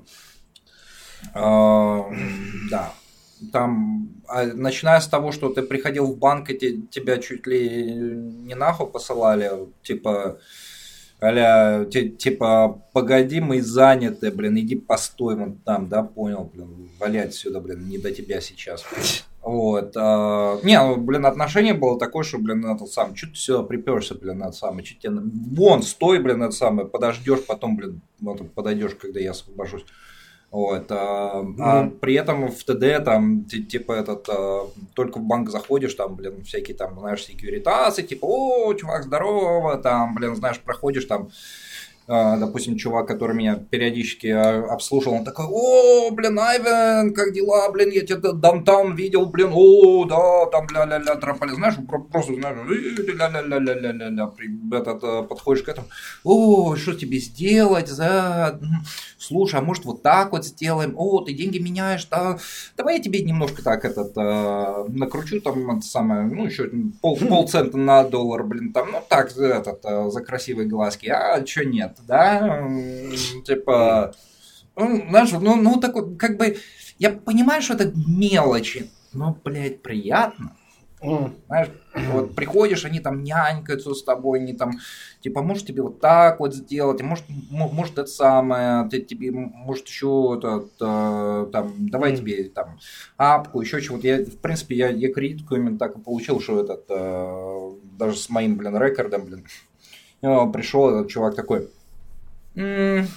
э, да, там, начиная с того, что ты приходил в банк, и те, тебя чуть ли не нахуй посылали, типа, а-ля, те, типа, погоди, мы заняты, блин, иди постой вон там, да, понял, блин, валять сюда, блин, не до тебя сейчас. Вот. А, не, ну, блин, отношение было такое, что, блин, этот сам, что ты сюда приперся, блин, этот самый, что тебе, вон, стой, блин, этот самый, подождешь, потом, блин, вот, подойдешь, когда я освобожусь. Вот. А, mm-hmm. а при этом в ТД там, типа, этот, а, только в банк заходишь, там, блин, всякие там, знаешь, секьюритасы, типа, о, чувак, здорово, там, блин, знаешь, проходишь там, допустим, чувак, который меня периодически обслуживал, он такой: о, блин, Айвен, как дела, блин, я тебя даунтаун видел, блин, о, да, там, ля-ля-ля, тропали, знаешь, просто, знаешь, ля-ля-ля-ля-ля-ля, этот, подходишь к этому: о, что тебе сделать, за... слушай, а может вот так вот сделаем, о, ты деньги меняешь, да, давай я тебе немножко так этот, накручу, там, это самое, ну, еще пол, полцента на доллар, блин, там, ну, так, этот, за красивые глазки, а что нет? Да, типа, ну, знаешь, ну, ну, такой, как бы, я понимаю, что это мелочи, но, блядь, приятно. Mm. Знаешь, вот приходишь, они там нянькаются с тобой, они там, типа, может тебе вот так вот сделать, может, может это самое, ты, тебе, может еще этот, там, давай mm. тебе там апку, еще чего-то. Я, в принципе, я, я кредитку именно так и получил, что этот, даже с моим, блин, рекордом, блин, пришел этот чувак такой: м-м,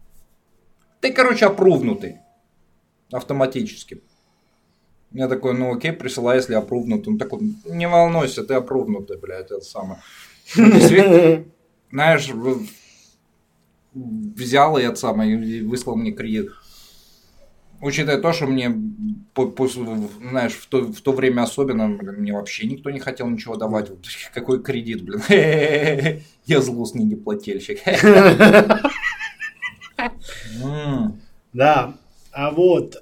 ты, короче, опрувнутый автоматически. Я такой: ну окей, присылай, если опрувнутый. Он такой: не волнуйся, ты опрувнутый, блядь, это самое. Знаешь, взял и это самое, и выслал мне кредит. Учитывая то, что мне, знаешь, в то, в то время особенно, блин, мне вообще никто не хотел ничего давать. Какой кредит, блин. Я злостный неплательщик. Да, а вот...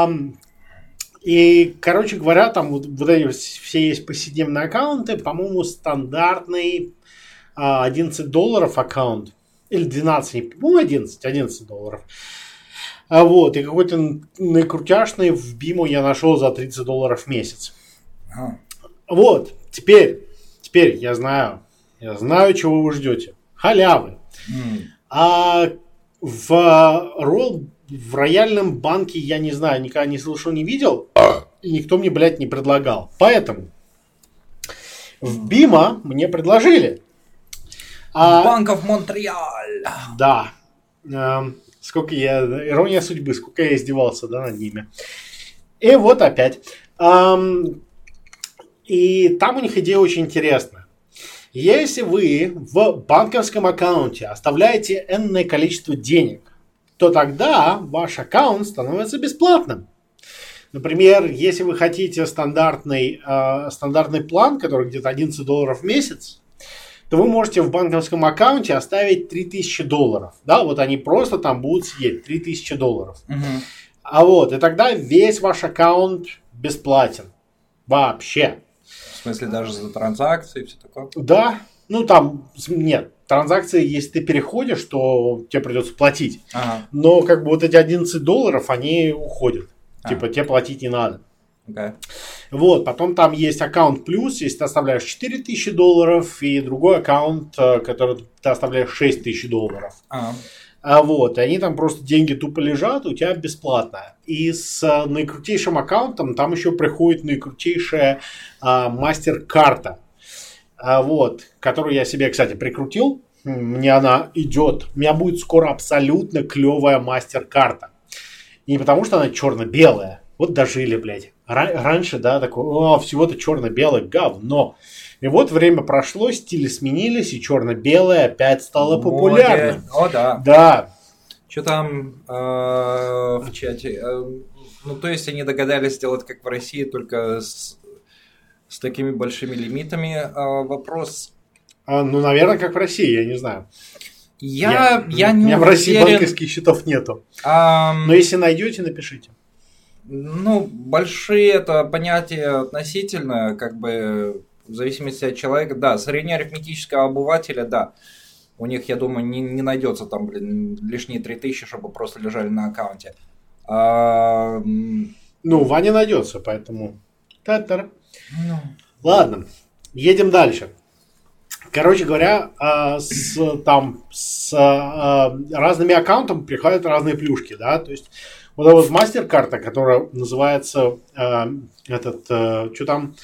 И, короче говоря, там вот, вот эти все есть повседневные аккаунты, по-моему, стандартный а, одиннадцать долларов аккаунт, или двенадцать, по-моему, одиннадцать, одиннадцать долларов. А вот, и какой-то наикрутяшный в Биму я нашел за тридцать долларов в месяц. Ага. Вот, теперь, теперь я знаю, я знаю, чего вы ждете. Халявы. Mm. А в Royal В рояльном банке я не знаю, никогда не слышал, не видел. И никто мне, блядь, не предлагал. Поэтому в Бима мне предложили. Банк оф Монреаль. Да. А, сколько я... Ирония судьбы, сколько я издевался, да, над ними. И вот опять. А, и там у них идея очень интересная. Если вы в банковском аккаунте оставляете энное количество денег, то тогда ваш аккаунт становится бесплатным. Например, если вы хотите стандартный, э, стандартный план, который где-то одиннадцать долларов в месяц, то вы можете в банковском аккаунте оставить три тысячи долларов. Да, вот они просто там будут сидеть, три тысячи долларов. Угу. А вот, и тогда весь ваш аккаунт бесплатен. Вообще. В смысле, даже за транзакции и все такое? Да. Ну, там, нет, транзакции, если ты переходишь, то тебе придется платить. Ага. Но как бы вот эти одиннадцать долларов, они уходят. Ага. Типа, тебе платить не надо. Okay. Вот, потом там есть аккаунт плюс, если ты оставляешь четыре тысячи долларов, и другой аккаунт, который ты оставляешь шесть тысяч долларов. Ага. А вот, и они там просто деньги тупо лежат, у тебя бесплатно. И с наикрутейшим аккаунтом там еще приходит наикрутейшая а, мастер-карта. А, вот, которую я себе, кстати, прикрутил. Мне она идет. У меня будет скоро абсолютно клевая мастер-карта. И не потому, что она черно-белая. Вот дожили, блядь. Раньше, да, такое, о, всего-то черно-белое говно. И вот время прошло, стили сменились, и черно-белое опять стало популярным. О, да. Да. Что там э, в чате? Э, ну, то есть они догадались сделать, как в России, только с, с такими большими лимитами. Э, вопрос... А, ну, наверное, как в России, я не знаю. Я, я, я не У меня уверен. в России банковских счетов нету. А, Но если найдете, напишите. Ну, большие это понятие относительно, как бы в зависимости от человека. Да, среднеарифметического обывателя, да. У них, я думаю, не, не найдется там, блин, лишние три тысячи, чтобы просто лежали на аккаунте. А... Ну, Ваня найдется, поэтому... Та-та-та. Ну. Ладно, едем дальше. Короче говоря, с, там, с разными аккаунтами приходят разные плюшки, да, то есть вот эта вот мастер-карта, которая называется этот, что там,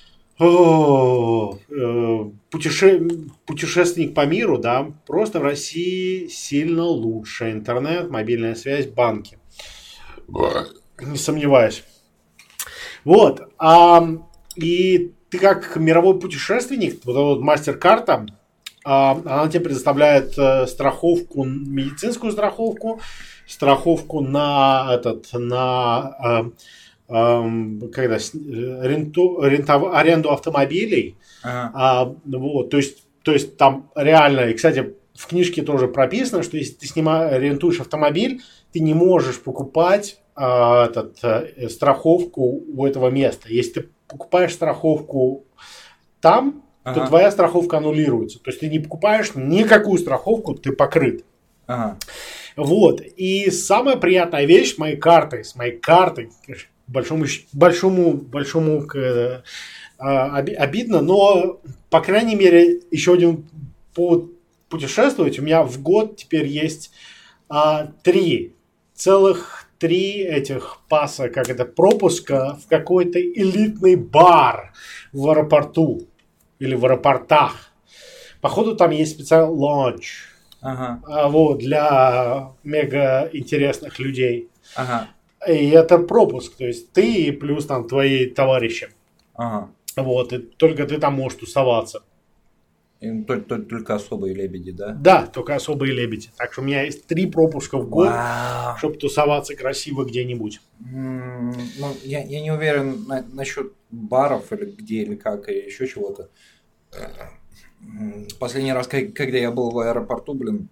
о, путеше... путешественник по миру, да, просто в России сильно лучше. Интернет, мобильная связь, банки. Не сомневаюсь. Вот, а, и ты как мировой путешественник, вот эта вот мастер-карта, она тебе предоставляет страховку, медицинскую страховку, страховку на этот, на когда ренту, рентов, аренду автомобилей. Ага. А, вот, то есть, то есть там реально, и, кстати, в книжке тоже прописано, что если ты снимаешь, рентуешь автомобиль, ты не можешь покупать а, этот, а, страховку у этого места. Если ты покупаешь страховку там, ага. то твоя страховка аннулируется. То есть ты не покупаешь никакую страховку, ты покрыт. Ага. Вот. И самая приятная вещь с моей картой, с моей картой, большому, большому, большому э, обидно, но, по крайней мере, еще один повод путешествовать. У меня в год теперь есть а, три, целых три этих паса, как это, пропуска в какой-то элитный бар в аэропорту или в аэропортах. Походу там есть специальный лаунж. Ага. А, вот, для мега интересных людей. Ага. И это пропуск, то есть ты плюс там твои товарищи. Ага. Вот, и только ты там можешь тусоваться. Только, только особые лебеди, да? Да, только особые лебеди. Так что у меня есть три пропуска в год, Вау. чтобы тусоваться красиво где-нибудь. Mm, ну, я, я не уверен на, насчет баров или где, или как, или еще чего-то. Последний раз, когда я был в аэропорту, блин,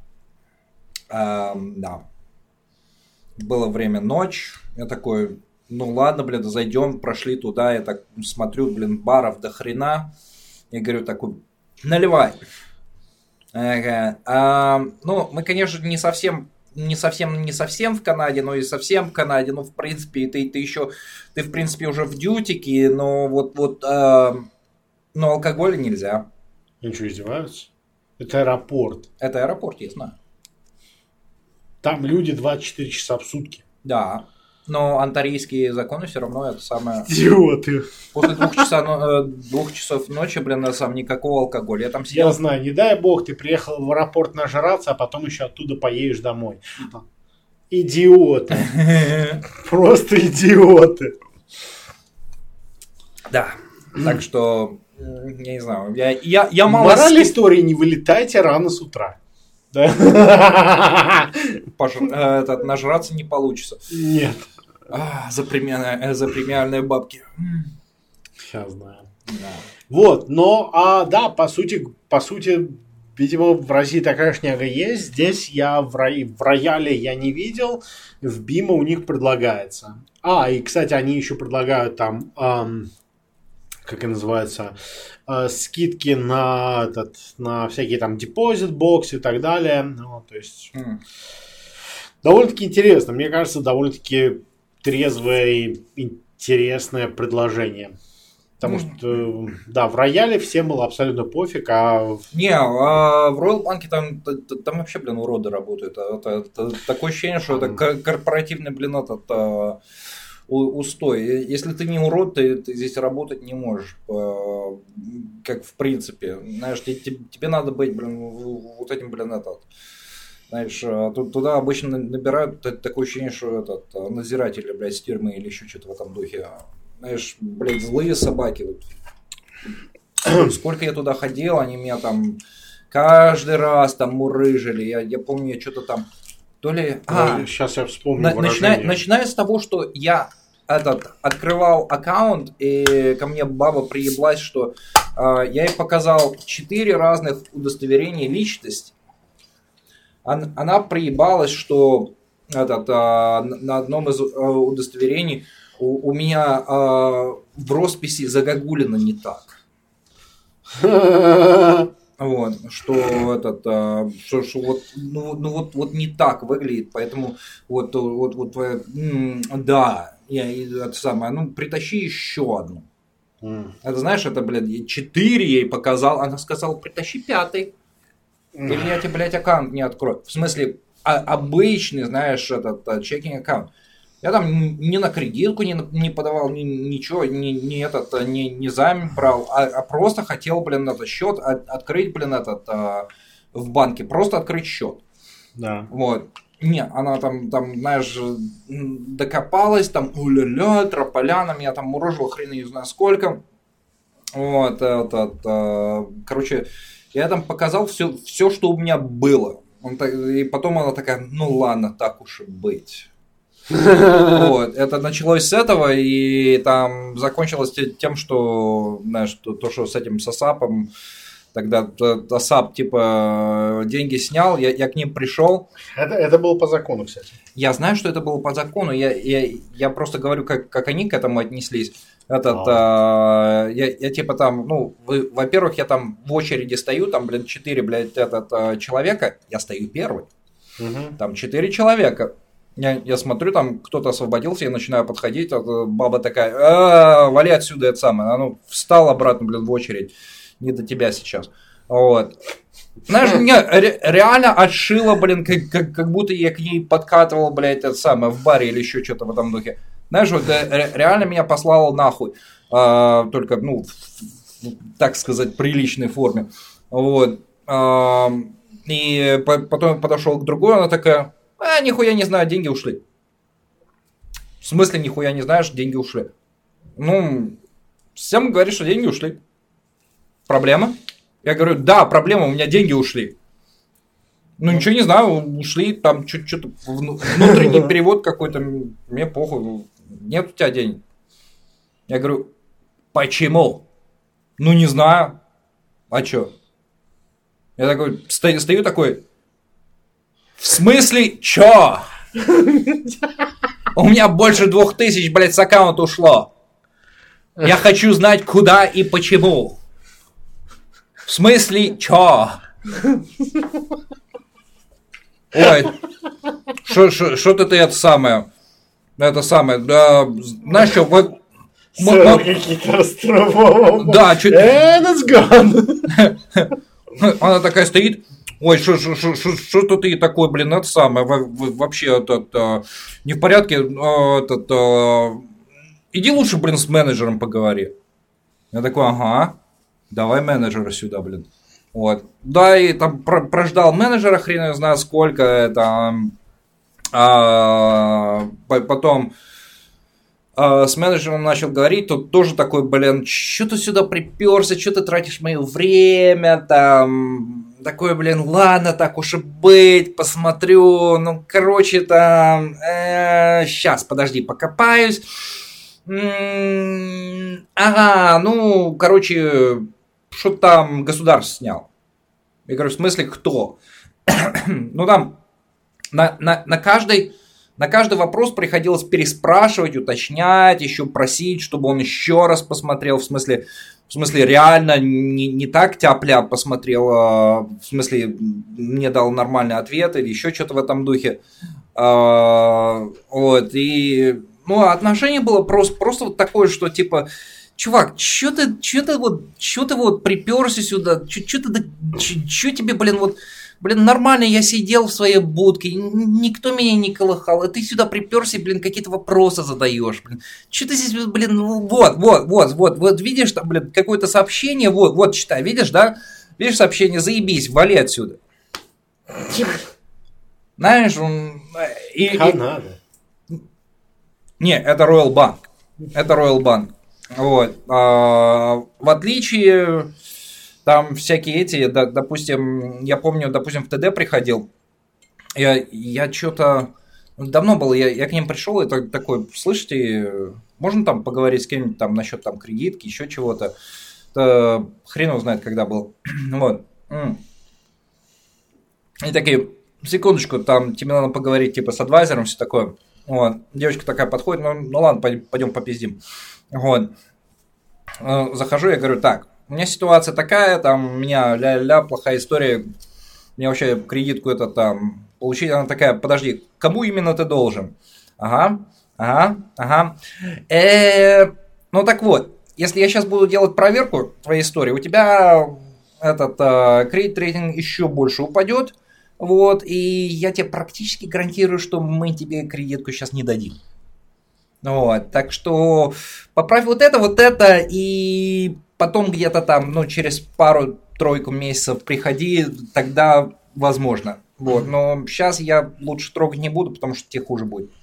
эм, да, было время ночь, я такой, ну ладно, блин, зайдем, прошли туда, я так смотрю, блин, баров до хрена, я говорю такой, наливай. Ага. А, ну, мы, конечно, не совсем, не совсем, не совсем в Канаде, но и совсем в Канаде, ну, в принципе, ты, ты еще, ты, в принципе, уже в дьютике, но вот, вот, а, но алкоголя нельзя. Они что, издеваются? Это аэропорт. Это аэропорт, я знаю. Там люди двадцать четыре часа в сутки. Да. Но онтарийские законы все равно это самое... Идиоты. После двух, часа, двух часов ночи, блин, сам никакого алкоголя. Я там сидел... Я знаю, не дай бог, ты приехал в аэропорт нажраться, а потом еще оттуда поедешь домой. Идиоты. Просто идиоты. Да. Так что, я не знаю, я, я, я мало... Мораль истории: не вылетайте рано с утра. Да? Паш, этот, нажраться не получится. Нет. А, за, премиальные, за премиальные бабки. Я знаю. Да. Вот, но, а, да, по сути, по сути, видимо, в России такая шняга есть. Здесь я в, рай, в рояле я не видел, в Бима у них предлагается. А, и, кстати, они еще предлагают там, эм, как это называется, э, скидки на, этот, на всякие там депозит-боксы и так далее. Ну, то есть, mm. довольно-таки интересно. Мне кажется, довольно-таки трезвое и интересное предложение. Потому mm. что, да, в рояле всем было абсолютно пофиг, а... Не, а в Royal Bank там, там вообще, блин, уроды работают. Это, это, это такое ощущение, что это корпоративный, блин, этот... устой. Если ты не урод, ты, ты здесь работать не можешь. Как в принципе. Знаешь, тебе, тебе надо быть, блин, вот этим, блин, этот. Знаешь, туда обычно набирают такое ощущение, что этот надзиратели, блядь, с тюрьмы или еще что-то в этом духе. Знаешь, блядь, злые собаки. Вот. Сколько я туда ходил, они меня там каждый раз там мурыжили. Я, я помню, я что-то там то ли... А, сейчас я вспомню на, начиная, начиная с того, что я этот, открывал аккаунт, и ко мне баба приеблась, что э, я ей показал четыре разных удостоверения личности. Она, она приебалась, что этот, э, на одном из э, удостоверений у, у меня э, в росписи загогулено не так. Вот, что этот, а, что, что вот, ну, ну вот, вот не так выглядит, поэтому вот, вот, вот, м- да, я, это самое, ну притащи еще одну. Mm. Это знаешь, это, блядь, четыре ей показал, она сказала, притащи пятый, mm. или я тебе, блядь, аккаунт не открою. В смысле, а, обычный, знаешь, этот чекинг аккаунт. Я там ни на кредитку не, не подавал, ни, ничего, ни, ни, этот, ни, ни займ брал, а, а просто хотел, блин, этот счет от, открыть, блин, этот а, в банке, просто открыть счет. Да. Вот. Не, она там, там, знаешь, докопалась, там, уля-ля, трополя, на меня там мурожила хрен не знаю сколько. Вот, этот, а, короче, я там показал все, все, что у меня было. Он так, и потом она такая, ну ладно, так уж и быть. Вот, это началось с этого, и там закончилось тем, что, знаешь, то, то что с этим сосапом, тогда сосап, типа, деньги снял, я, я к ним пришел. Это, это было по закону, кстати. Я знаю, что это было по закону, я, я, я просто говорю, как, как они к этому отнеслись. Этот, а, я, я типа там, ну, вы, во-первых, я там в очереди стою, там, блин, четыре, блядь, этот, человека, я стою первый, угу. Там четыре человека. Я, я смотрю, там кто-то освободился, я начинаю подходить, а баба такая, а, вали отсюда, это самое. Она ну, встала обратно, блин, в очередь, не до тебя сейчас. Вот. Знаешь, меня ре- реально отшила, блин, как, как, как будто я к ней подкатывал, блядь, это самое, в баре или еще что-то в этом духе. Знаешь, вот ре- реально меня послала нахуй. А, только, ну, в, в, так сказать, приличной форме. Вот. А, и по- потом подошел к другой, она такая... А, нихуя не знаю, деньги ушли. В смысле, нихуя не знаешь, деньги ушли. Ну, всем говоришь, что деньги ушли. Проблема? Я говорю, да, проблема, у меня деньги ушли. Ну, ничего не знаю, ушли, там что-то внутренний перевод какой-то, мне похуй, нет у тебя денег. Я говорю, почему? Ну, не знаю. А чё? Я такой, стою, стою такой, в смысле, чё? У меня больше двух тысяч, блядь, с аккаунта ушло. Я хочу знать, куда и почему. В смысле, чё? Ой, что-то ты это самое, это самое, да, знаешь что, вот... какие-то острова. Да, чуть... And it's gone. Она такая стоит, ой, что-то ты такой, блин, это самое, вообще, этот, не в порядке, этот, иди лучше, блин, с менеджером поговори. Я такой, ага, давай менеджера сюда, блин. Вот. Да, и там прождал менеджера, хрен я знаю сколько, это, а, потом а, с менеджером начал говорить, тут тоже такой, блин, что ты сюда приперся, что ты тратишь мое время, там, такой, блин, ладно, так уж и быть, посмотрю, ну, короче, там, э, сейчас, подожди, покопаюсь, м-м, ага, ну, короче... Что там государство снял? Я говорю, в смысле, кто? Ну, там на, на, на, каждый, на каждый вопрос приходилось переспрашивать, уточнять, еще просить, чтобы он еще раз посмотрел. В смысле, в смысле реально не, не так тяп-ляп посмотрел, а в смысле, мне дал нормальный ответ или еще что-то в этом духе. А, вот, и, ну, отношение было просто, просто вот такое, что типа... Чувак, чё ты, чё ты вот, чё ты вот приперся сюда, чё, чё ты, чё, чё тебе, блин, вот, блин, нормально я сидел в своей будке, никто меня не колыхал, а ты сюда приперся, блин, какие-то вопросы задаешь, блин, чё ты здесь, блин, вот, вот, вот, вот, вот, видишь, там, блин, какое-то сообщение, вот, вот, читай, видишь, да, видишь сообщение, заебись, вали отсюда. Знаешь, он... И, Канада. И... Не, это Royal Bank, это Royal Bank. Вот. А, в отличие, там всякие эти, да, допустим, я помню, допустим, в ТД приходил, я, я что-то, давно было, я, я к ним пришел и так, такой, слышите, можно там поговорить с кем-нибудь там насчет там кредитки, еще чего-то, да, хрен его знает, когда был, вот. И такие, секундочку, там тебе надо поговорить типа с адвайзером, все такое, вот. Девочка такая подходит, ну, ну ладно, пойдем попиздим. Вот. Захожу, я говорю, так, у меня ситуация такая, там, у меня ля-ля, плохая история, мне вообще кредитку это там получить, она такая, подожди, кому именно ты должен? Ага, ага, ага. Э-э, ну так вот, если я сейчас буду делать проверку твоей истории, у тебя этот кредит-рейтинг еще больше упадет, вот, и я тебе практически гарантирую, что мы тебе кредитку сейчас не дадим. Вот, так что поправь вот это, вот это, и потом где-то там, ну, через пару-тройку месяцев приходи, тогда возможно. Вот, но сейчас я лучше трогать не буду, потому что тебе хуже будет.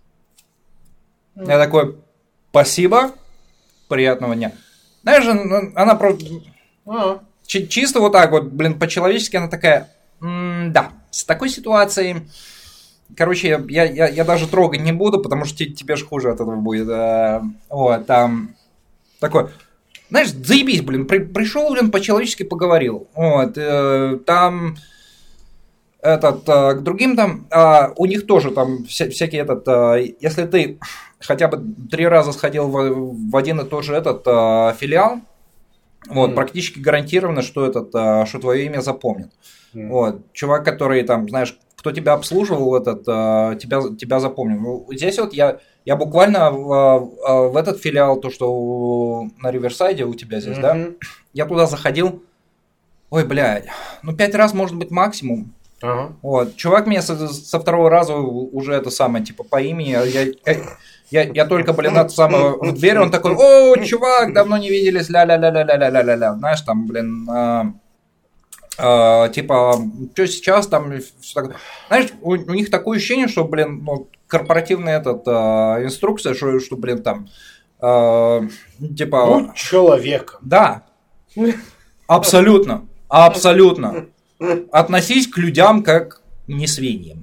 Я такой, спасибо, приятного дня. Знаешь, она просто чисто вот так вот, блин, по-человечески она такая, да, с такой ситуацией... Короче, я, я, я даже трогать не буду, потому что тебе, тебе же хуже от этого будет. А, вот, там такой, знаешь, заебись, блин, при, пришел, блин, по-человечески поговорил. Вот, э, там этот, э, к другим там, э, у них тоже там вся, всякий этот, э, если ты хотя бы три раза сходил в, в один и тот же этот э, филиал, вот, mm. практически гарантированно, что этот, э, что твое имя запомнят. Mm. Вот, чувак, который там, знаешь, кто тебя обслуживал, этот, тебя, тебя запомнил. Здесь вот я, я буквально в, в этот филиал, то, что на Риверсайде у тебя здесь, mm-hmm. да, я туда заходил, ой, блядь, ну пять раз, может быть, максимум. Uh-huh. Вот. Чувак меня со, со второго раза уже это самое, типа, по имени, я, я, я, я только, блин, это самое, в дверь, он такой, о, чувак, давно не виделись, ля-ля-ля-ля-ля-ля-ля-ля, знаешь, там, блин... Uh, типа, что сейчас там, знаешь, у, у них такое ощущение, что, блин, ну, корпоративная этот, uh, инструкция, что, что, блин, там, uh, типа... Будь человеком. Да, абсолютно. Абсолютно. Относись к людям как к несвиньям.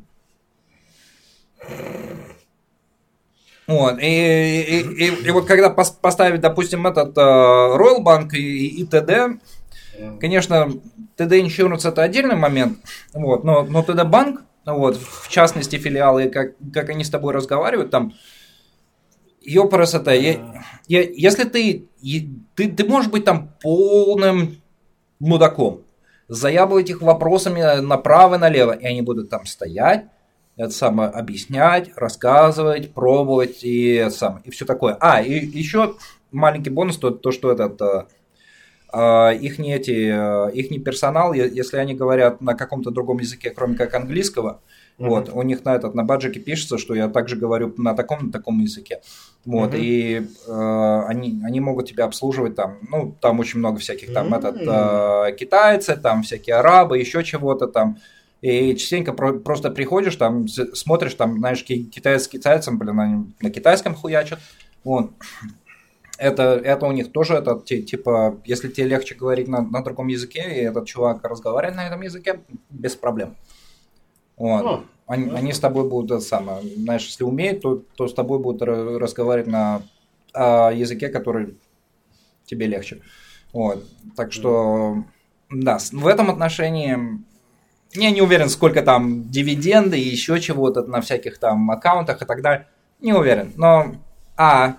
Вот, и, и, и, и вот когда поставить, допустим, этот uh, Royal Bank и, и ТД, конечно, ТД Insurance это отдельный момент, вот, но, но ТД Банк, вот, в частности филиалы, как, как они с тобой разговаривают, там, ёпрст, это, я, я, если ты, ты, ты можешь быть там полным мудаком, заябывать их вопросами направо и налево, и они будут там стоять, это самое, объяснять, рассказывать, пробовать и это самое, и все такое. А, и еще маленький бонус, то, то что этот э, их не эти, их персонал, если они говорят на каком-то другом языке, кроме как английского, mm-hmm. вот, у них на этот на баджике пишется, что я также говорю на таком на таком языке, вот, mm-hmm. и э, они они могут тебя обслуживать там, ну там очень много всяких там mm-hmm. этот э, китайцы, там всякие арабы, еще чего-то там. И частенько про- просто приходишь, там, смотришь, там, знаешь, китайцы с китайцем, блин, они на китайском хуячат. Вот. Это, это у них тоже, это, типа, если тебе легче говорить на, на другом языке, и этот чувак разговаривает на этом языке, без проблем. Вот. Oh. Они, oh. они с тобой будут, это самое, знаешь, если умеют, то, то с тобой будут разговаривать на а, языке, который тебе легче. Вот. Так что, mm. да, в этом отношении... Я не уверен, сколько там дивиденды и еще чего-то на всяких там аккаунтах и так далее. Не уверен. Но, а,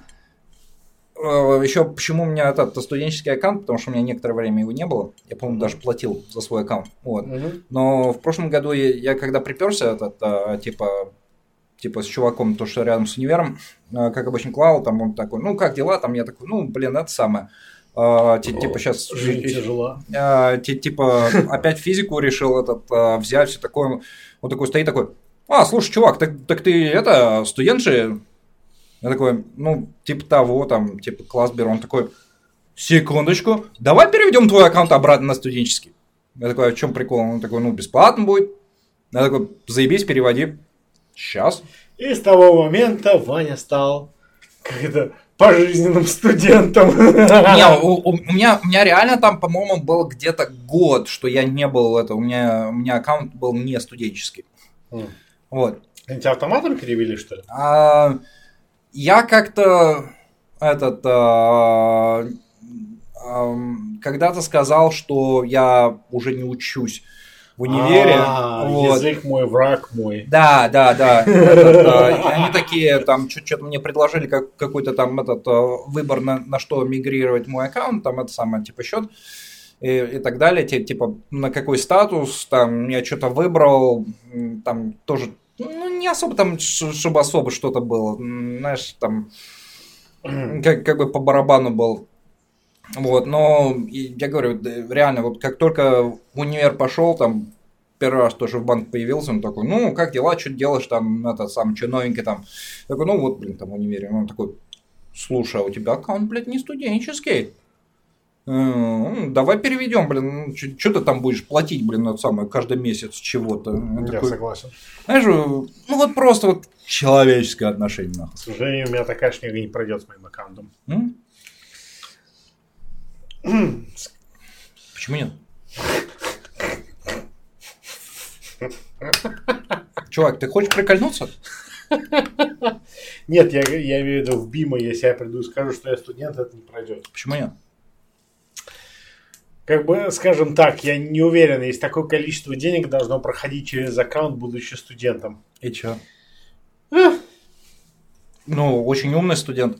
еще почему у меня этот студенческий аккаунт, потому что у меня некоторое время его не было. Я, по-моему, даже платил за свой аккаунт. Вот. Mm-hmm. Но в прошлом году я, я когда приперся, этот, а, типа, типа с чуваком, то, что рядом с универом, а, как обычно клал, там он такой, ну, как дела? Там я такой, ну, блин, это самое. Uh, типа сейчас тяжело. Uh, типа опять физику решил этот uh, взять, все такое. Он такой стоит такой. А, слушай, чувак, так, так ты это студент же? Я такой, ну, типа того, там, типа класс беру. Он такой, секундочку, давай переведем твой аккаунт обратно на студенческий. Я такой, а в чем прикол? Он такой, ну, бесплатно будет. Я такой, заебись, переводи. Сейчас. И с того момента Ваня стал как-то пожизненным студентом. Не, у, у, у, меня, у меня реально там, по-моему, был где-то год, что я не был это. У меня, у меня аккаунт был не студенческий. Mm. Вот. Они тебя автоматом перевели, что ли? А, я как-то этот а, а, когда-то сказал, что я уже не учусь в универе. А, вот. Язык мой, враг мой. Да, да, да. Этот, а, они такие, там, что-то мне предложили как, какой-то там этот выбор, на, на что мигрировать мой аккаунт, там, это самое, типа, счет и, и так далее. Типа, на какой статус, там, я что-то выбрал, там, тоже, ну, не особо там, чтобы особо что-то было, знаешь, там, как, как бы по барабану был. Вот, но я говорю, реально, вот как только в универ пошел, там, первый раз тоже в банк появился, он такой, ну, как дела, что делаешь там, это, сам, что новенький там. Я такой, ну, вот, блин, там, в универе. Он такой, слушай, а у тебя аккаунт, блядь, не студенческий. Ну, давай переведем, блин, что ты там будешь платить, блин, это самое, каждый месяц чего-то. Я такой, согласен. Знаешь, ну, вот просто вот человеческое отношение, нахуй. К сожалению, у меня такая шняга не пройдет с моим аккаунтом. М? Почему нет? Чувак, ты хочешь прикольнуться? Нет, я, я имею в виду в Бима, если я приду и скажу, что я студент, это не пройдет. Почему нет? Как бы, скажем так, я не уверен, если такое количество денег должно проходить через аккаунт, будучи студентом. И чё? Ну, очень умный студент.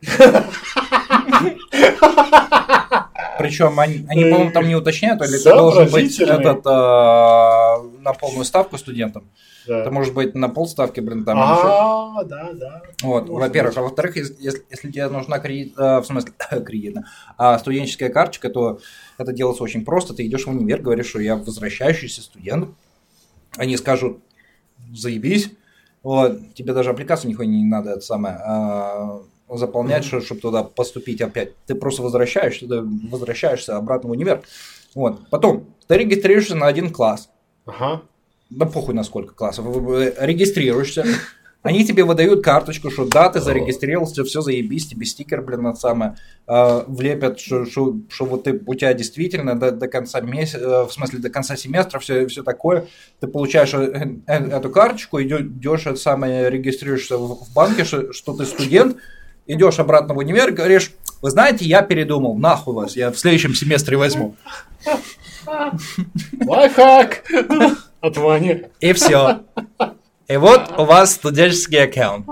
Причем они, они по-моему, там не уточняют, или ты должен быть этот, а, на полную ставку студентом. Да. Это может быть на полставки, блин, там. А, да, да. Вот, во-первых. А во-вторых, если, если тебе нужна кредит, а, в смысле, кредитная, а студенческая карточка, то это делается очень просто. Ты идешь в универ, говоришь, что я возвращающийся студент. Они скажут, заебись. Вот, тебе даже аппликацию нихуя не надо, это самое, а, заполнять, mm-hmm. чтобы туда поступить опять. Ты просто возвращаешься, ты возвращаешься обратно в универ. Вот. Потом ты регистрируешься на один класс. Ага. Да похуй на сколько классов. Регистрируешься. Они тебе выдают карточку, что да, ты зарегистрировался, все заебись, тебе стикер, блин, на самое, э, влепят, что, что, что вот ты, у тебя действительно до, до конца месяца, в смысле до конца семестра все, все такое, ты получаешь э, э, эту карточку, идешь, это самое, регистрируешься в, в банке, что, что ты студент, идешь обратно в универ и говоришь, вы знаете, я передумал, нахуй вас, я в следующем семестре возьму. Лайфхак от Вани. И все. И вот у вас студенческий аккаунт.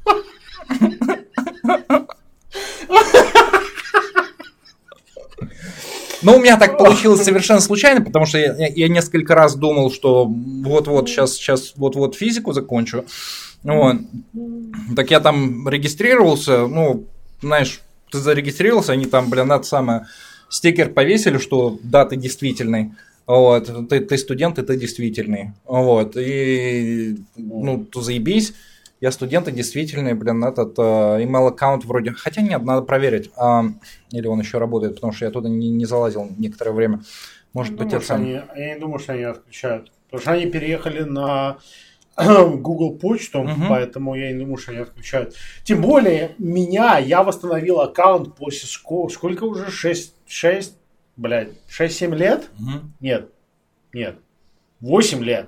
Ну, у меня так получилось совершенно случайно, потому что я, я несколько раз думал, что вот-вот сейчас, сейчас вот-вот физику закончу. Вот. Так я там регистрировался, ну, знаешь, ты зарегистрировался, они там, блин, это самое, стикер повесили, что да, ты действительный. Вот, ты, ты студент, и ты действительный. Вот, и, ну, заебись, я студент и действительный, блин, этот email аккаунт вроде, хотя нет, надо проверить, а, или он еще работает, потому что я туда не, не залазил некоторое время. Может я быть, думаю, это сам... они, я не думаю, что они отключают, потому что они переехали на Google почту, угу. Поэтому я не думаю, что они отключают. Тем более, меня, я восстановил аккаунт после школы, сколько уже, шесть, шесть, блядь, шесть-семь лет? Угу. Нет, нет, восемь лет.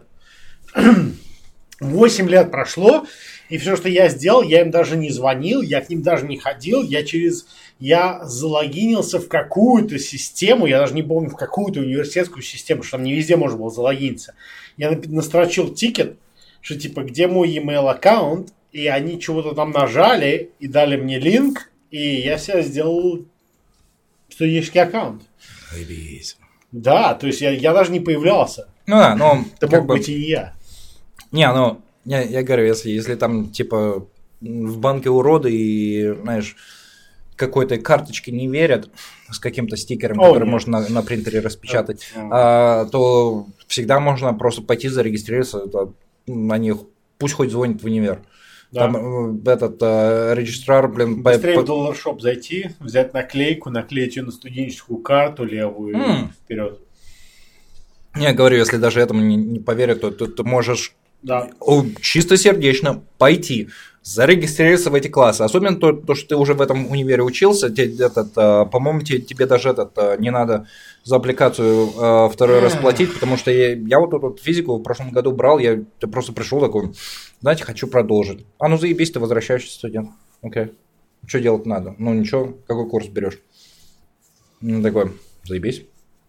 восемь лет прошло, и все, что я сделал, я им даже не звонил, я к ним даже не ходил, я через... Я залогинился в какую-то систему, я даже не помню, в какую-то университетскую систему, что там не везде можно было залогиниться. Я настрочил тикет, что типа, где мой e-mail аккаунт, и они чего-то там нажали, и дали мне линк, и я себе сделал студенческий аккаунт. Заебись. Да, то есть я, я даже не появлялся. Ну да, но... Это мог быть и не я. Не, ну, я, я говорю, если, если там, типа, в банке уроды и, знаешь, какой-то карточке не верят с каким-то стикером, О, который нет. можно на, на принтере распечатать, oh. а, то всегда можно просто пойти зарегистрироваться на них, пусть хоть звонит в универ. Да. Там этот э, регистрар, блин... Быстрее по... в доллар-шоп зайти, взять наклейку, наклеить ее на студенческую карту левую mm. и вперед. Я говорю, если даже этому не, не поверят, то ты можешь да. чистосердечно пойти, зарегистрироваться в эти классы. Особенно то, то что ты уже в этом универе учился, те, этот, по-моему, тебе, тебе даже этот, не надо за аппликацию э, второй раз платить, потому что я, я вот эту физику в прошлом году брал, я просто пришел такой, знаете, хочу продолжить. А ну заебись, ты возвращаешься студент. Окей. Что делать надо? Ну ничего, какой курс берешь? Ну, такой, заебись.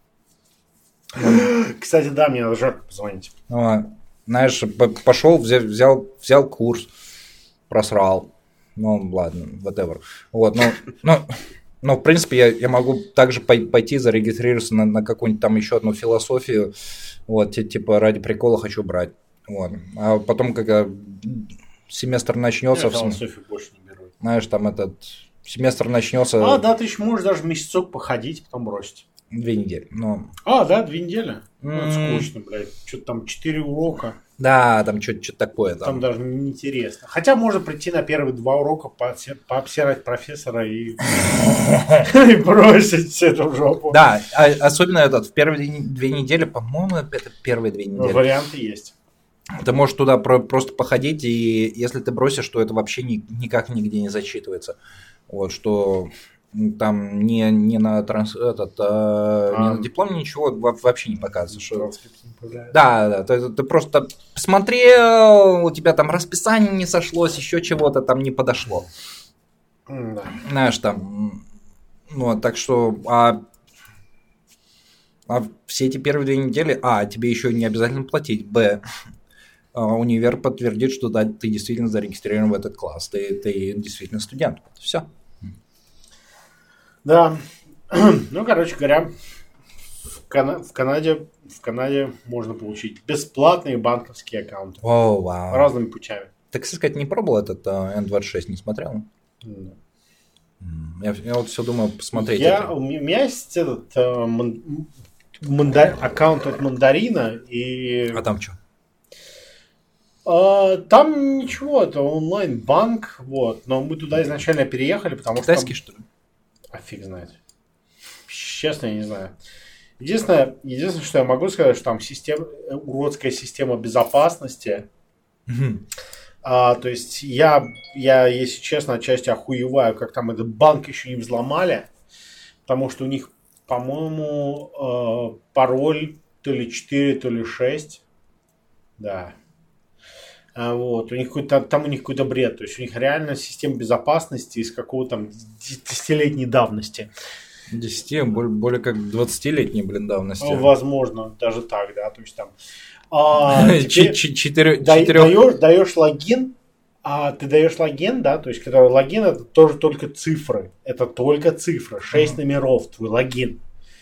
Кстати, да, мне надо Жарко позвонить. А, знаешь, пошел, взял, взял, взял курс, просрал. Ну, ладно, whatever. Вот, ну, ну, ну в принципе, я, я могу также пойти зарегистрироваться на, на какую-нибудь там еще одну философию. Вот, типа, ради прикола хочу брать. Вот. А потом, когда семестр начнется... Я философию больше не беру. Знаешь, там этот семестр начнется... А, да, ты еще можешь даже месяцок походить, потом бросить. Две недели. Но... А, да, две недели. Mm. Ну, это скучно, блядь. Что-то там четыре урока. Да, там что-то такое. Там, там даже неинтересно. Хотя можно прийти на первые два урока, пообсирать профессора и бросить все это в жопу. Да, особенно этот в первые две недели, по-моему, это первые две недели. Варианты есть. Ты можешь туда просто походить, и если ты бросишь, то это вообще никак нигде не зачитывается. Вот, что... Там не, не на транс, этот, а, а, не на дипломе ничего вообще не показывается. Что... Да, да, ты, ты просто посмотрел, у тебя там расписание не сошлось, еще чего-то там не подошло. Да. Знаешь, там, ну, так что, а, а все эти первые две недели, а, тебе еще не обязательно платить, б, универ подтвердит, что да, ты действительно зарегистрирован в этот класс, ты, ты действительно студент. Все. Да, ну, короче говоря, в, Кана- в, Канаде, в Канаде можно получить бесплатные банковские аккаунты. О, вау. Разными путями. Ты, кстати сказать, не пробовал этот эн двадцать шесть, не смотрел? Да. Я, я вот все думаю посмотреть. Я, у меня есть этот э, ман, мандар, аккаунт от Мандарина. И... А там что? А, там ничего, это онлайн-банк, вот, но мы туда изначально переехали, потому Китайский, что... Китайский, что ли? А фиг знает. Честно, я не знаю. Единственное, единственное, что я могу сказать, что там система, уродская система безопасности. Mm-hmm. А, то есть я, я, если честно, отчасти охуеваю, как там этот банк еще не взломали, потому что у них, по-моему, э, пароль то ли четыре, то ли шесть. Да. А, вот. У них какой-то, там у них какой-то бред. То есть у них реально система безопасности из какого-то там десятилетней давности. десять, более, более как двадцатилетней, блин, давности. Ну, возможно, даже так, да. То есть там... А, Четыре, даешь, даешь логин, а ты даешь логин, да, то есть который логин это тоже только цифры, это только цифры, шесть uh-huh. номеров, твой логин.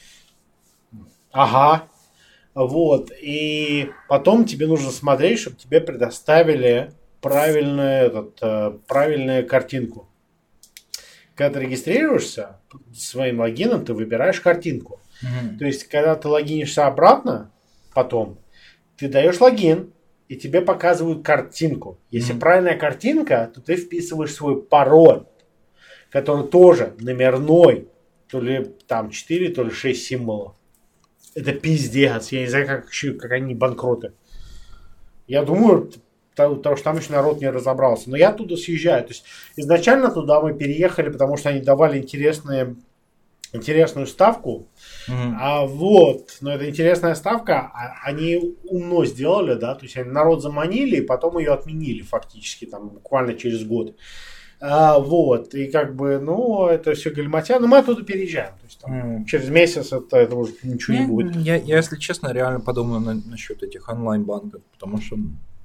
Ага, вот, и потом тебе нужно смотреть, чтобы тебе предоставили правильную, этот, правильную картинку. Когда ты регистрируешься своим логином, ты выбираешь картинку. Uh-huh. То есть, когда ты логинишься обратно, потом, ты даешь логин, и тебе показывают картинку. Если mm-hmm. правильная картинка, то ты вписываешь свой пароль, который тоже номерной, то ли там четыре, то ли шесть символов. Это пиздец. Я не знаю, как, как они банкроты. Я думаю, потому что там еще народ не разобрался. Но я оттуда съезжаю. То есть изначально туда мы переехали, потому что они давали интересные... интересную ставку, mm-hmm. а вот, но это интересная ставка, они умно сделали, да, то есть они народ заманили, и потом ее отменили фактически, там, буквально через год, а, вот, и как бы, ну, это все гальматья, но мы оттуда переезжаем, то есть там, mm-hmm. через месяц это, это уже ничего не, не будет. Я, я, если честно, реально подумаю на, насчет этих онлайн-банков, потому что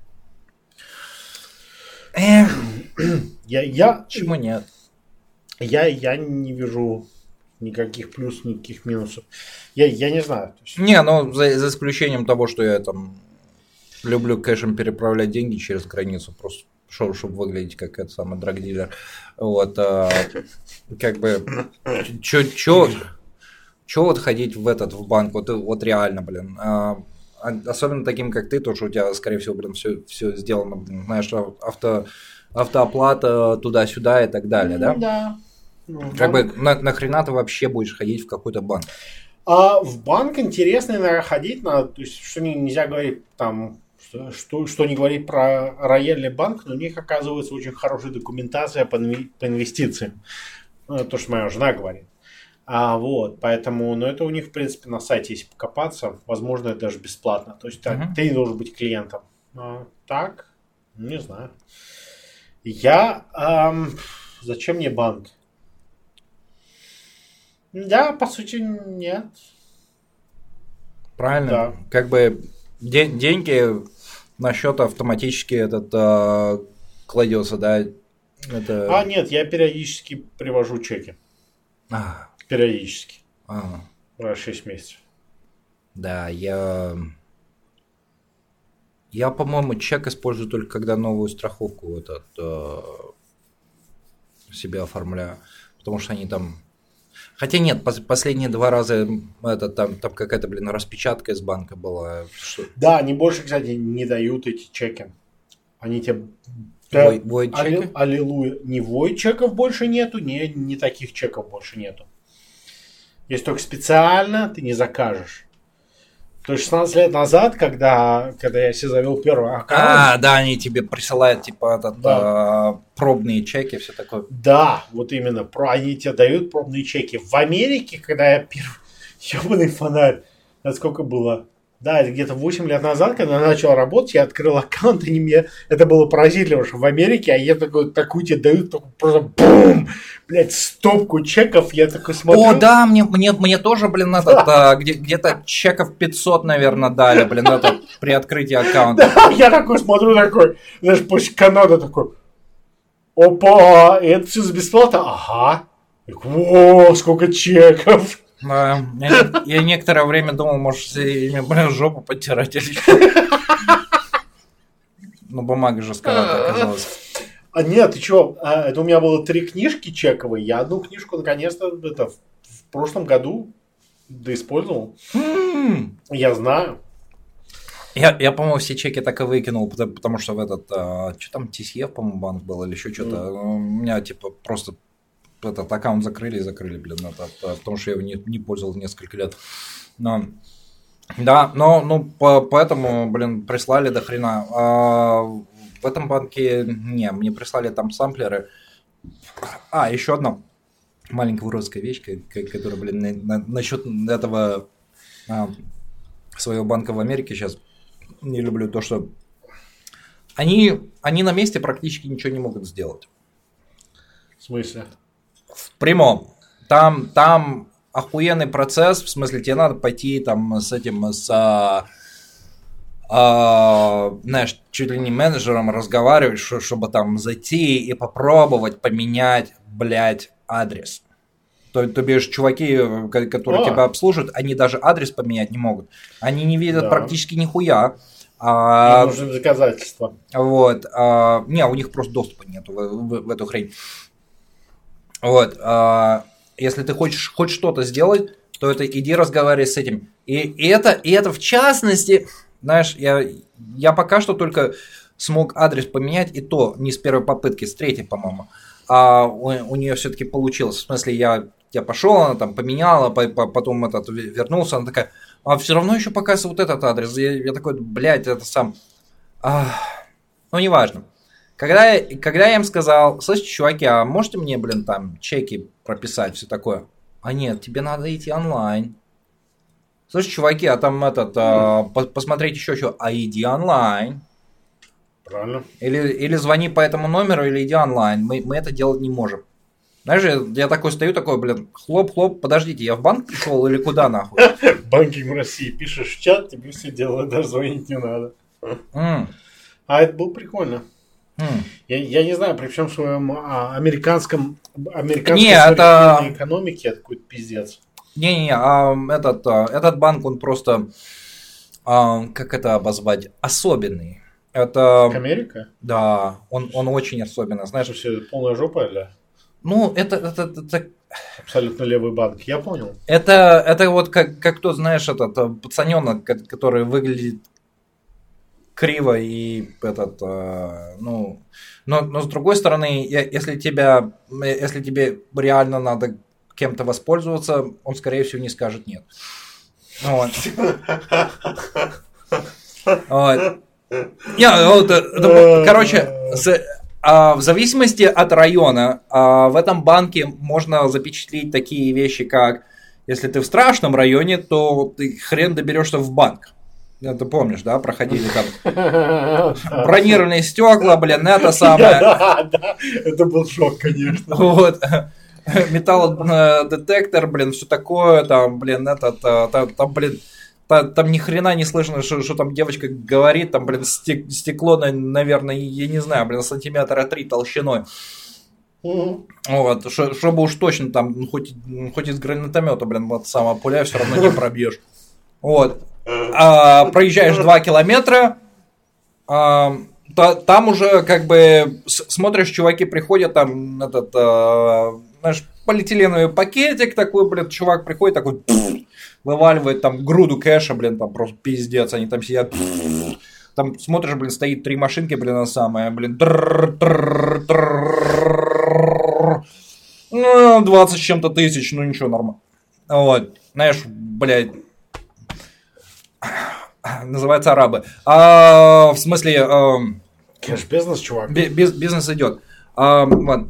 я, я, почему нет? Я, я не вижу никаких плюсов, никаких минусов. Я, я не знаю. То есть... Не, ну за, за исключением того, что я там люблю кэшем переправлять деньги через границу, просто шоу, чтобы выглядеть как этот самый драгдилер. Вот, а, как бы, чё, чё, чё вот ходить в этот, в банк, вот, вот реально, блин. А, особенно таким, как ты, то, что у тебя, скорее всего, блин, все, все сделано, блин, знаешь, авто, автооплата туда-сюда и так далее, да? Да. Ну, как банк... бы на, нахрена ты вообще будешь ходить в какой-то банк? А в банк интересно, наверное, ходить надо. То есть, что нельзя говорить там, что, что, что не говорить про рояльный банк, но у них оказывается очень хорошая документация по, по инвестициям. Ну, то, что моя жена говорит. А, вот, поэтому, ну, это у них, в принципе, на сайте, если покопаться, возможно, это даже бесплатно. То есть, uh-huh. ты не должен быть клиентом. А, так, не знаю. Я... Эм, зачем мне банк? Да, по сути, нет. Правильно. Да. Как бы де- деньги на счет автоматически этот э, кладется, да? Это... А, нет, я периодически привожу чеки. А. Периодически. А. Раз в шесть месяцев. Да, я... Я, по-моему, чек использую только когда новую страховку этот, э, себе оформляю. Потому что они там... Хотя нет, последние два раза это, там, там какая-то, блин, распечатка из банка была. Что... Да, они больше, кстати, не дают эти чеки. Они тебе... Вой, вой чеки? Аллилуйя. Не вой чеков больше нету, не, не таких чеков больше нету. Если только специально ты не закажешь. То есть шестнадцать лет назад, когда, когда я себе завел первый аккаунт... А, да, они тебе присылают, типа, этот, да. а, пробные чеки, все такое. Да, вот именно, про, они тебе дают пробные чеки. В Америке, когда я первый... Ёбаный фонарь, это сколько было? Да, это где-то восемь лет назад, когда я начал работать, я открыл аккаунт, и мне... Это было поразительно, потому что в Америке, а я такой, такую тебе дают, такой, просто бум, блядь, стопку чеков, я такой смотрю. О, да, мне, мне, мне тоже, блин, этот, а, где, где-то чеков пятьсот, наверное, дали, блин, это при открытии аккаунта. Да, я такой смотрю, такой, знаешь, после Канады такой, опа, это все за бесплатно? Ага. О, сколько чеков. Да, я, я некоторое время думал, может, ими, блин, жопу подтирать или что. Ну, бумага жестковатая оказалась. А нет, ты что, это у меня было три книжки чековые, я одну книжку наконец-то это, в прошлом году доиспользовал. Mm. Я знаю. Я, я, по-моему, все чеки так и выкинул, потому, потому что в этот, а, что там, ти си эф, по-моему, банк был или еще что-то. Mm. У меня, типа, просто... Этот аккаунт закрыли и закрыли, блин, это, это, потому что я его не, не пользовал несколько лет. Но, да, но ну, по, поэтому, блин, прислали до хрена. А, в этом банке, не, мне прислали там самплеры. А, еще одна маленькая уродская вещь, которая, блин, на, на, насчет этого а, своего банка в Америке сейчас не люблю, то, что они, они на месте практически ничего не могут сделать. В смысле? В прямом. Там, там охуенный процесс, в смысле, тебе надо пойти там с этим, с, а, а, знаешь, чуть ли не менеджером разговаривать, чтобы там зайти и попробовать поменять, блядь, адрес. То, то бишь, чуваки, которые а. тебя обслуживают, они даже адрес поменять не могут. Они не видят да. практически нихуя. А, нужны доказательства. Вот. А, не, у них просто доступа нету в, в, в эту хрень. Вот. А, если ты хочешь хоть что-то сделать, то это иди разговаривай с этим. И, и, это, и это в частности, знаешь, я, я пока что только смог адрес поменять, и то не с первой попытки, с третьей, по-моему. А у, у нее все-таки получилось. В смысле, я, я пошел, она там поменяла, потом этот вернулся, она такая, а все равно еще показывает вот этот адрес. Я, я такой, блядь, это сам... Ах, ну, неважно. Когда я, когда я им сказал, слышите, чуваки, а можете мне, блин, там чеки прописать, все такое? А нет, тебе надо идти онлайн. Слышите, чуваки, а там этот, а, посмотреть еще что, а иди онлайн. Правильно. Или, или звони по этому номеру, или иди онлайн. Мы, мы это делать не можем. Знаешь, я, я такой стою, такой, блин, хлоп-хлоп, подождите, я в банк пришел или куда нахуй? Банкинг России, пишешь в чат, тебе все делают, даже звонить не надо. Mm. А это было прикольно. Mm. Я, я не знаю, при всем своем а, американском, американской не, это... экономике, это какой-то пиздец. Не-не-не, а, этот, а, этот банк, он просто, а, как это обозвать, особенный. Это... Америка? Да, он, он очень особенный, знаешь. Что, все полная жопа, или? Ну, это, это, это... Абсолютно левый банк, я понял. Это, это вот как, как тот, знаешь, этот пацаненок, который выглядит криво и этот, ну... Но, но с другой стороны, если, тебя, если тебе реально надо кем-то воспользоваться, он, скорее всего, не скажет нет. Вот. Вот. Не, вот, это, короче, с, а, в зависимости от района, а, в этом банке можно запечатлеть такие вещи, как если ты в страшном районе, то ты хрен доберешься в банк. Ты помнишь, да, проходили там бронированные стекла, блин, это самое. Да, да, это был шок, конечно. Вот. Металлодетектор, блин, все такое, там, блин, этот, там, там блин, там, там ни хрена не слышно, что, что там девочка говорит, там, блин, стекло, наверное, я не знаю, блин, сантиметра три толщиной. Mm-hmm. Вот, ш, чтобы уж точно там, хоть, хоть из гранатомета, блин, вот самая пуля все равно не пробьешь. Вот. А, проезжаешь два километра, а, та, там уже как бы смотришь, чуваки приходят, там этот, а, знаешь, полиэтиленовый пакетик такой, блин, чувак приходит такой, пфф, вываливает там груду кэша, блин, там просто пиздец, они там сидят, пфф, там смотришь, блин, стоит три машинки, блин, на самое, блин, ну, двадцать с чем-то тысяч, ну ничего, нормально. Вот, знаешь, блядь, называется арабы. А, в смысле... А, кэш-бизнес, чувак. Биз, бизнес идет. А, вот.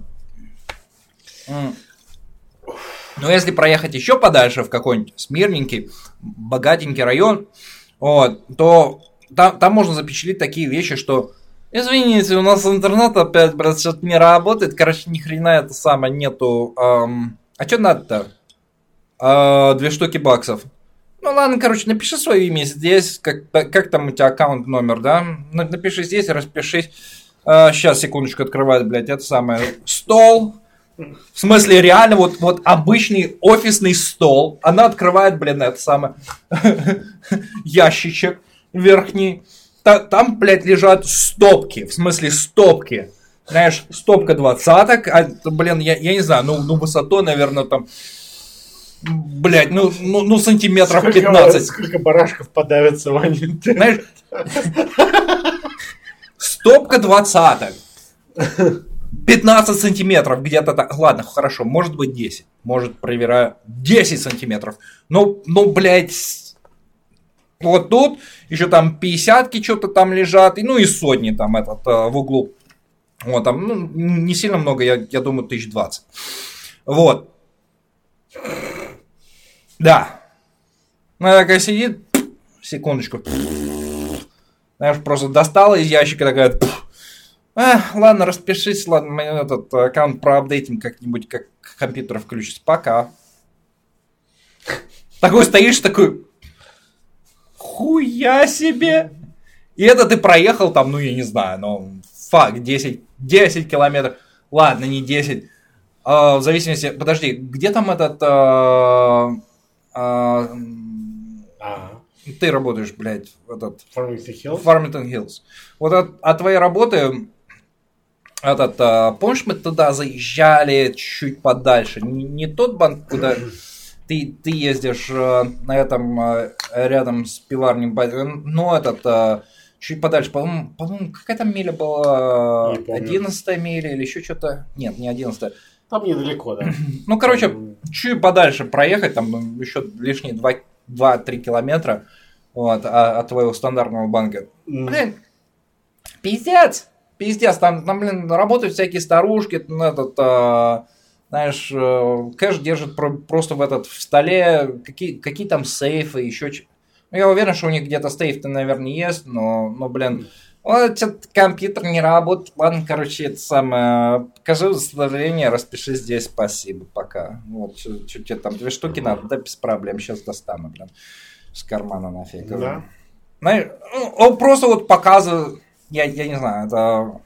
Но если проехать еще подальше в какой-нибудь смирненький, богатенький район, вот, то там, там можно запечатлеть такие вещи, что извините, у нас интернет опять, брат, что-то не работает, короче, ни хрена это самое нету. Эм, а что надо-то? Э, две штуки баксов. Ну ладно, короче, напиши свое имя здесь, как, как там у тебя аккаунт номер, да? Напиши здесь, распишись. Э, сейчас, секундочку, открывает, блядь, это самое. Стол. В смысле, реально, вот, вот обычный офисный стол. Она открывает, блин, это самое. Ящичек верхний. Там, блядь, лежат стопки. В смысле, стопки. Знаешь, стопка двадцаток. А, блин, я, я не знаю, ну, ну высотой, наверное, там... Блядь, ну, ну, ну сантиметров сколько, пятнадцать. Сколько барашков подавится, Ваня? Знаешь, стопка двадцаток. пятнадцать сантиметров где-то так. Ладно, хорошо, может быть десять. Может, проверяю, десять сантиметров. Ну, ну, блядь, Вот тут еще там пятидесятки что-то там лежат, и, ну и сотни там этот в углу. Вот там, ну, не сильно много, я, я думаю, тысяч двадцать. Вот. Да. Она такая сидит, секундочку. Знаешь, просто достала из ящика такая... А, ладно, распишись, ладно, мы этот аккаунт проапдейтим как-нибудь, как компьютер включится. Пока. Такой стоишь, такой... Хуя себе! И это ты проехал там, ну, я не знаю, ну, фак, десять, десять километров. Ладно, не десять. А, в зависимости... Подожди, где там этот... А, а, ты работаешь, блядь, этот... Farmington Hills? Farmington Hills. Вот от, от твоей работы... Этот, а, помнишь, мы туда заезжали чуть подальше? Не, не тот банк, куда ты, ты ездишь а, на этом а, рядом с пиварней, но этот а, чуть подальше. По-моему, по-моему, какая там миля была? одиннадцатая миля или еще что-то? Нет, не одиннадцатая. Там недалеко, да. Ну, короче, чуть подальше проехать, там еще лишние два-три километра вот, от твоего стандартного банка. Блин, пиздец! Пиздец, там, там, блин, работают всякие старушки, этот, а, знаешь, кэш держит про, просто в этот в столе, какие, какие там сейфы, еще что. Ну, я уверен, что у них где-то сейф-то, наверное, есть, но, но блин, вот этот компьютер не работает. Ладно, короче, это самое, покажи удостоверение, распиши здесь, спасибо, пока. Вот, что тебе там, две штуки надо, да, без проблем, сейчас достану, блин, с кармана нафиг. Да. Знаешь, он просто вот показывает. Я, я не знаю, это...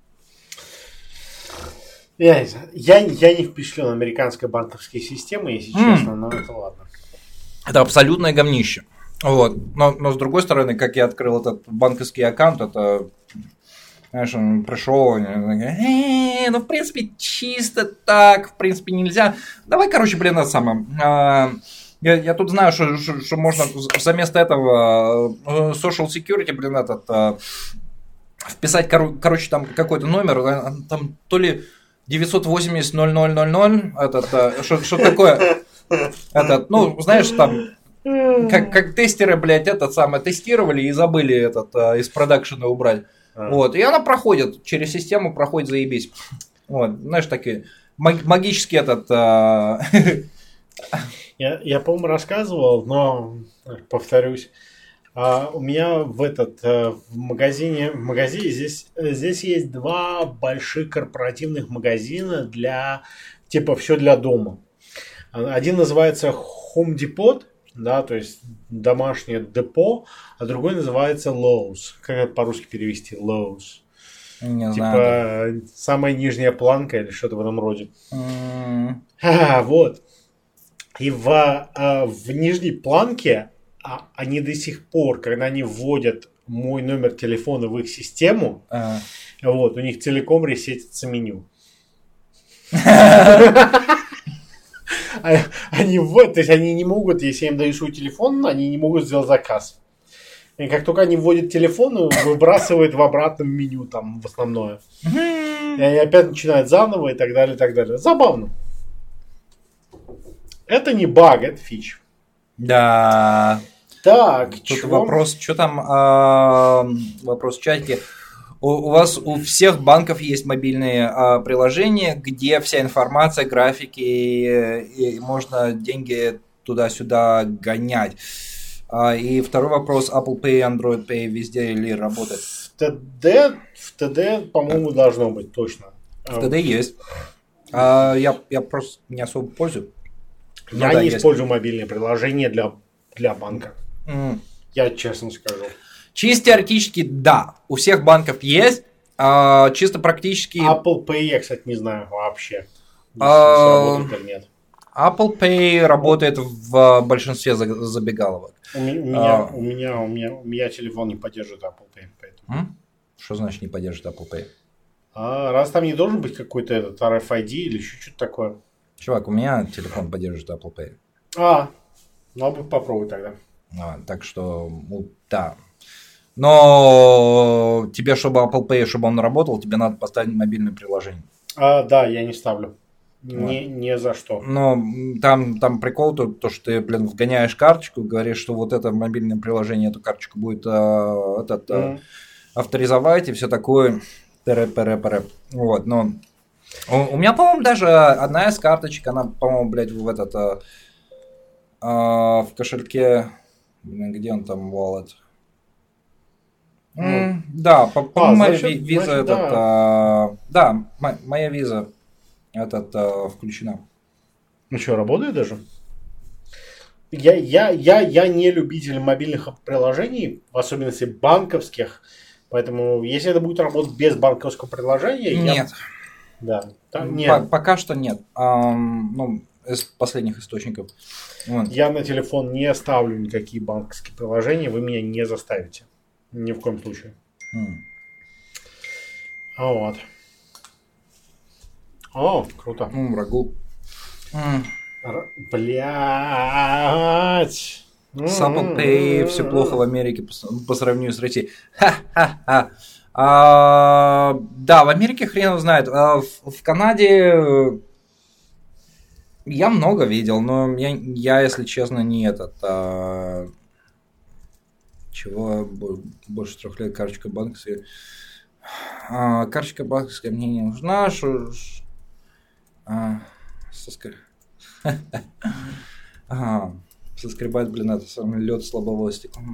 Я не знаю. Я, я не впечатлен американской банковской системой, если mm. честно, но это ладно. Это абсолютное говнище. Вот. Но, но с другой стороны, как я открыл этот банковский аккаунт, это... Знаешь, он пришел, э, ну, в принципе, чисто так, в принципе, нельзя. Давай, короче, блин, это самое... Я, я тут знаю, что, что, что можно вместо этого social security, блин, этот... вписать, кор- короче, там какой-то номер, там то ли девятьсот восемьдесят ноль ноль ноль ноль, этот, что, что такое, этот, ну, знаешь, там, как, как тестеры, блядь, этот самое, тестировали и забыли этот из продакшена убрать, а. Вот, и она проходит, через систему проходит, заебись, вот, знаешь, такие, маг- магический этот... Я, я, по-моему, рассказывал, но повторюсь. Uh, у меня в этот uh, в магазине в магазине здесь здесь есть два больших корпоративных магазина для типа все для дома. Один называется Home Depot, да, то есть домашнее депо, а другой называется Lowe's. Как это по-русски перевести? Lowe's. Не типа знаю. Самая нижняя планка или что-то в этом роде. Mm. А, вот. И в, а, в нижней планке а они до сих пор, когда они вводят мой номер телефона в их систему, uh. вот, у них целиком ресетится меню. Они вводят, то есть они не могут, если я им даю свой телефон, они не могут сделать заказ. И как только они вводят телефон, выбрасывают в обратном меню там в основное. И они опять начинают заново и так далее, и так далее. Забавно. Это не баг, это фич. Да. Так, тут чё? вопрос, что там, а, вопрос в чатике. У, у вас у всех банков есть мобильные а, приложения, где вся информация, графики, и, и можно деньги туда-сюда гонять. А, и второй вопрос, Apple Pay, Android Pay везде ли работает? В ТД, в ТД, по-моему, должно быть точно. В ТД есть. А, я, я просто не особо пользуюсь. Я ну, да, не есть. использую мобильные приложения для, для банка. Mm. Я честно скажу. Чисто теоретически, да. У всех банков есть. А, чисто практически... Apple Pay я, кстати, не знаю вообще. А... Работает или нет. Apple Pay работает в большинстве забегаловок. У меня, а... у, меня, у, меня, у меня телефон не поддерживает Apple Pay. Поэтому... М? Что значит не поддерживает Apple Pay? А, раз там не должен быть какой-то этот ар эф ай ди или еще что-то такое. Чувак, у меня телефон поддерживает Apple Pay. А, надо попробовать тогда. А, так что, ну, да. Но тебе, чтобы Apple Pay, чтобы он работал, тебе надо поставить мобильное приложение. А, да, я не ставлю. Не, не за что. Но там, там прикол то, то, что ты, блин, вгоняешь карточку, говоришь, что вот это мобильное приложение эту карточку будет а, этот, mm. а, авторизовать и все такое. Т-р-п-р-п-р. Вот, но у, у меня, по-моему, даже одна из карточек, она, по-моему, блядь, в этот а, а, в кошельке, блин, где он там, wallet? Mm, да, по-моему, а, моя значит, виза значит, этот, да, а, да м- моя виза этот а, включена. Ну что, работает даже? Я, я, я, я не любитель мобильных приложений, в особенности банковских, поэтому если это будет работать без банковского приложения... Нет. Я... Да, там нет. Пока что нет. Um, ну, из последних источников. Вот. Я на телефон не ставлю никакие банковские приложения, вы меня не заставите. Ни в коем случае. Mm. А вот. О, круто. Ну, рагу. Mm. Р... Блять. С Apple Pay все плохо в Америке по, по сравнению с Россией. Ха-ха-ха. А, да, в Америке хрен его знает. А в, в Канаде я много видел, но я, я если честно, не этот... А... Чего больше трех лет карточка банковская. А, карточка банковская мне не нужна. Шо, ш... а, соскр... ага, соскребать, блин, это самый лед с лобового стекла.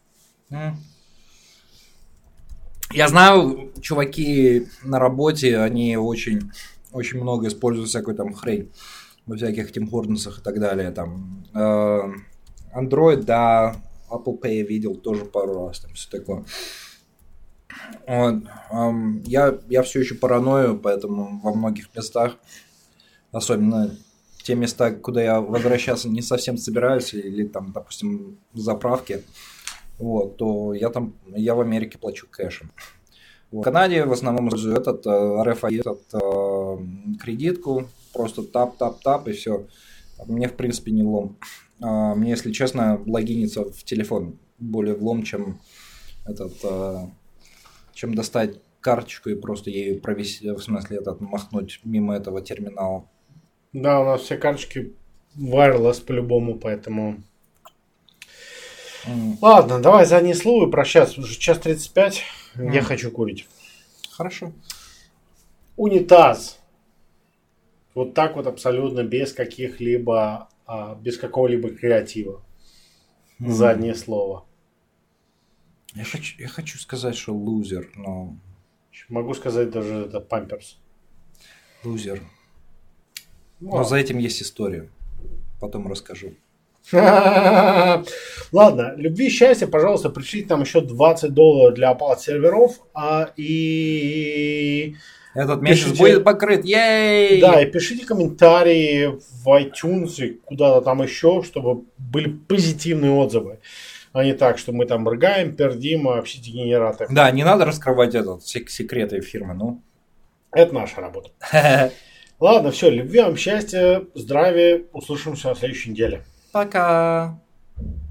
Я знаю, чуваки на работе, они очень, очень много используют всякую там хрень во всяких Тим Хорденсах и так далее. Там Android, да. Apple Pay видел тоже пару раз, там все такое. Вот. Um, я, я все еще параною, поэтому во многих местах, особенно те места, куда я возвращаться не совсем собираюсь, или там, допустим, заправки, вот, то я там, я в Америке плачу кэшем. В Канаде в основном использую этот эр эф ай, этот, э, кредитку, просто тап-тап-тап и все. Мне, в принципе, не влом. Uh, мне, если честно, логиниться в телефон более влом, чем этот, uh, чем достать карточку и просто ею провести, в смысле, этот, махнуть мимо этого терминала. Да, у нас все карточки wireless по-любому, поэтому... Mm. Ладно, давай занесло и прощаться. Уже час тридцать пять, mm. я хочу курить. Хорошо. Унитаз. Вот так вот абсолютно без каких-либо... без какого-либо креатива. Mm. Заднее слово. Я хочу, я хочу сказать, что лузер, но... Могу сказать даже это памперс. Лузер. Но за этим есть история. Потом расскажу. Ладно, любви и счастья, пожалуйста, пришлите нам еще двадцать долларов для оплаты серверов. А, и... Этот месяц пишите, будет покрыт, ей! Да, и пишите комментарии в iTunes, куда-то там еще, чтобы были позитивные отзывы. А не так, что мы там рыгаем, пердим, а все эти генераты. Да, не надо раскрывать этот секреты фирмы, ну. Это наша работа. Ладно, все, любви вам, счастья, здравия. Услышимся на следующей неделе. Пока.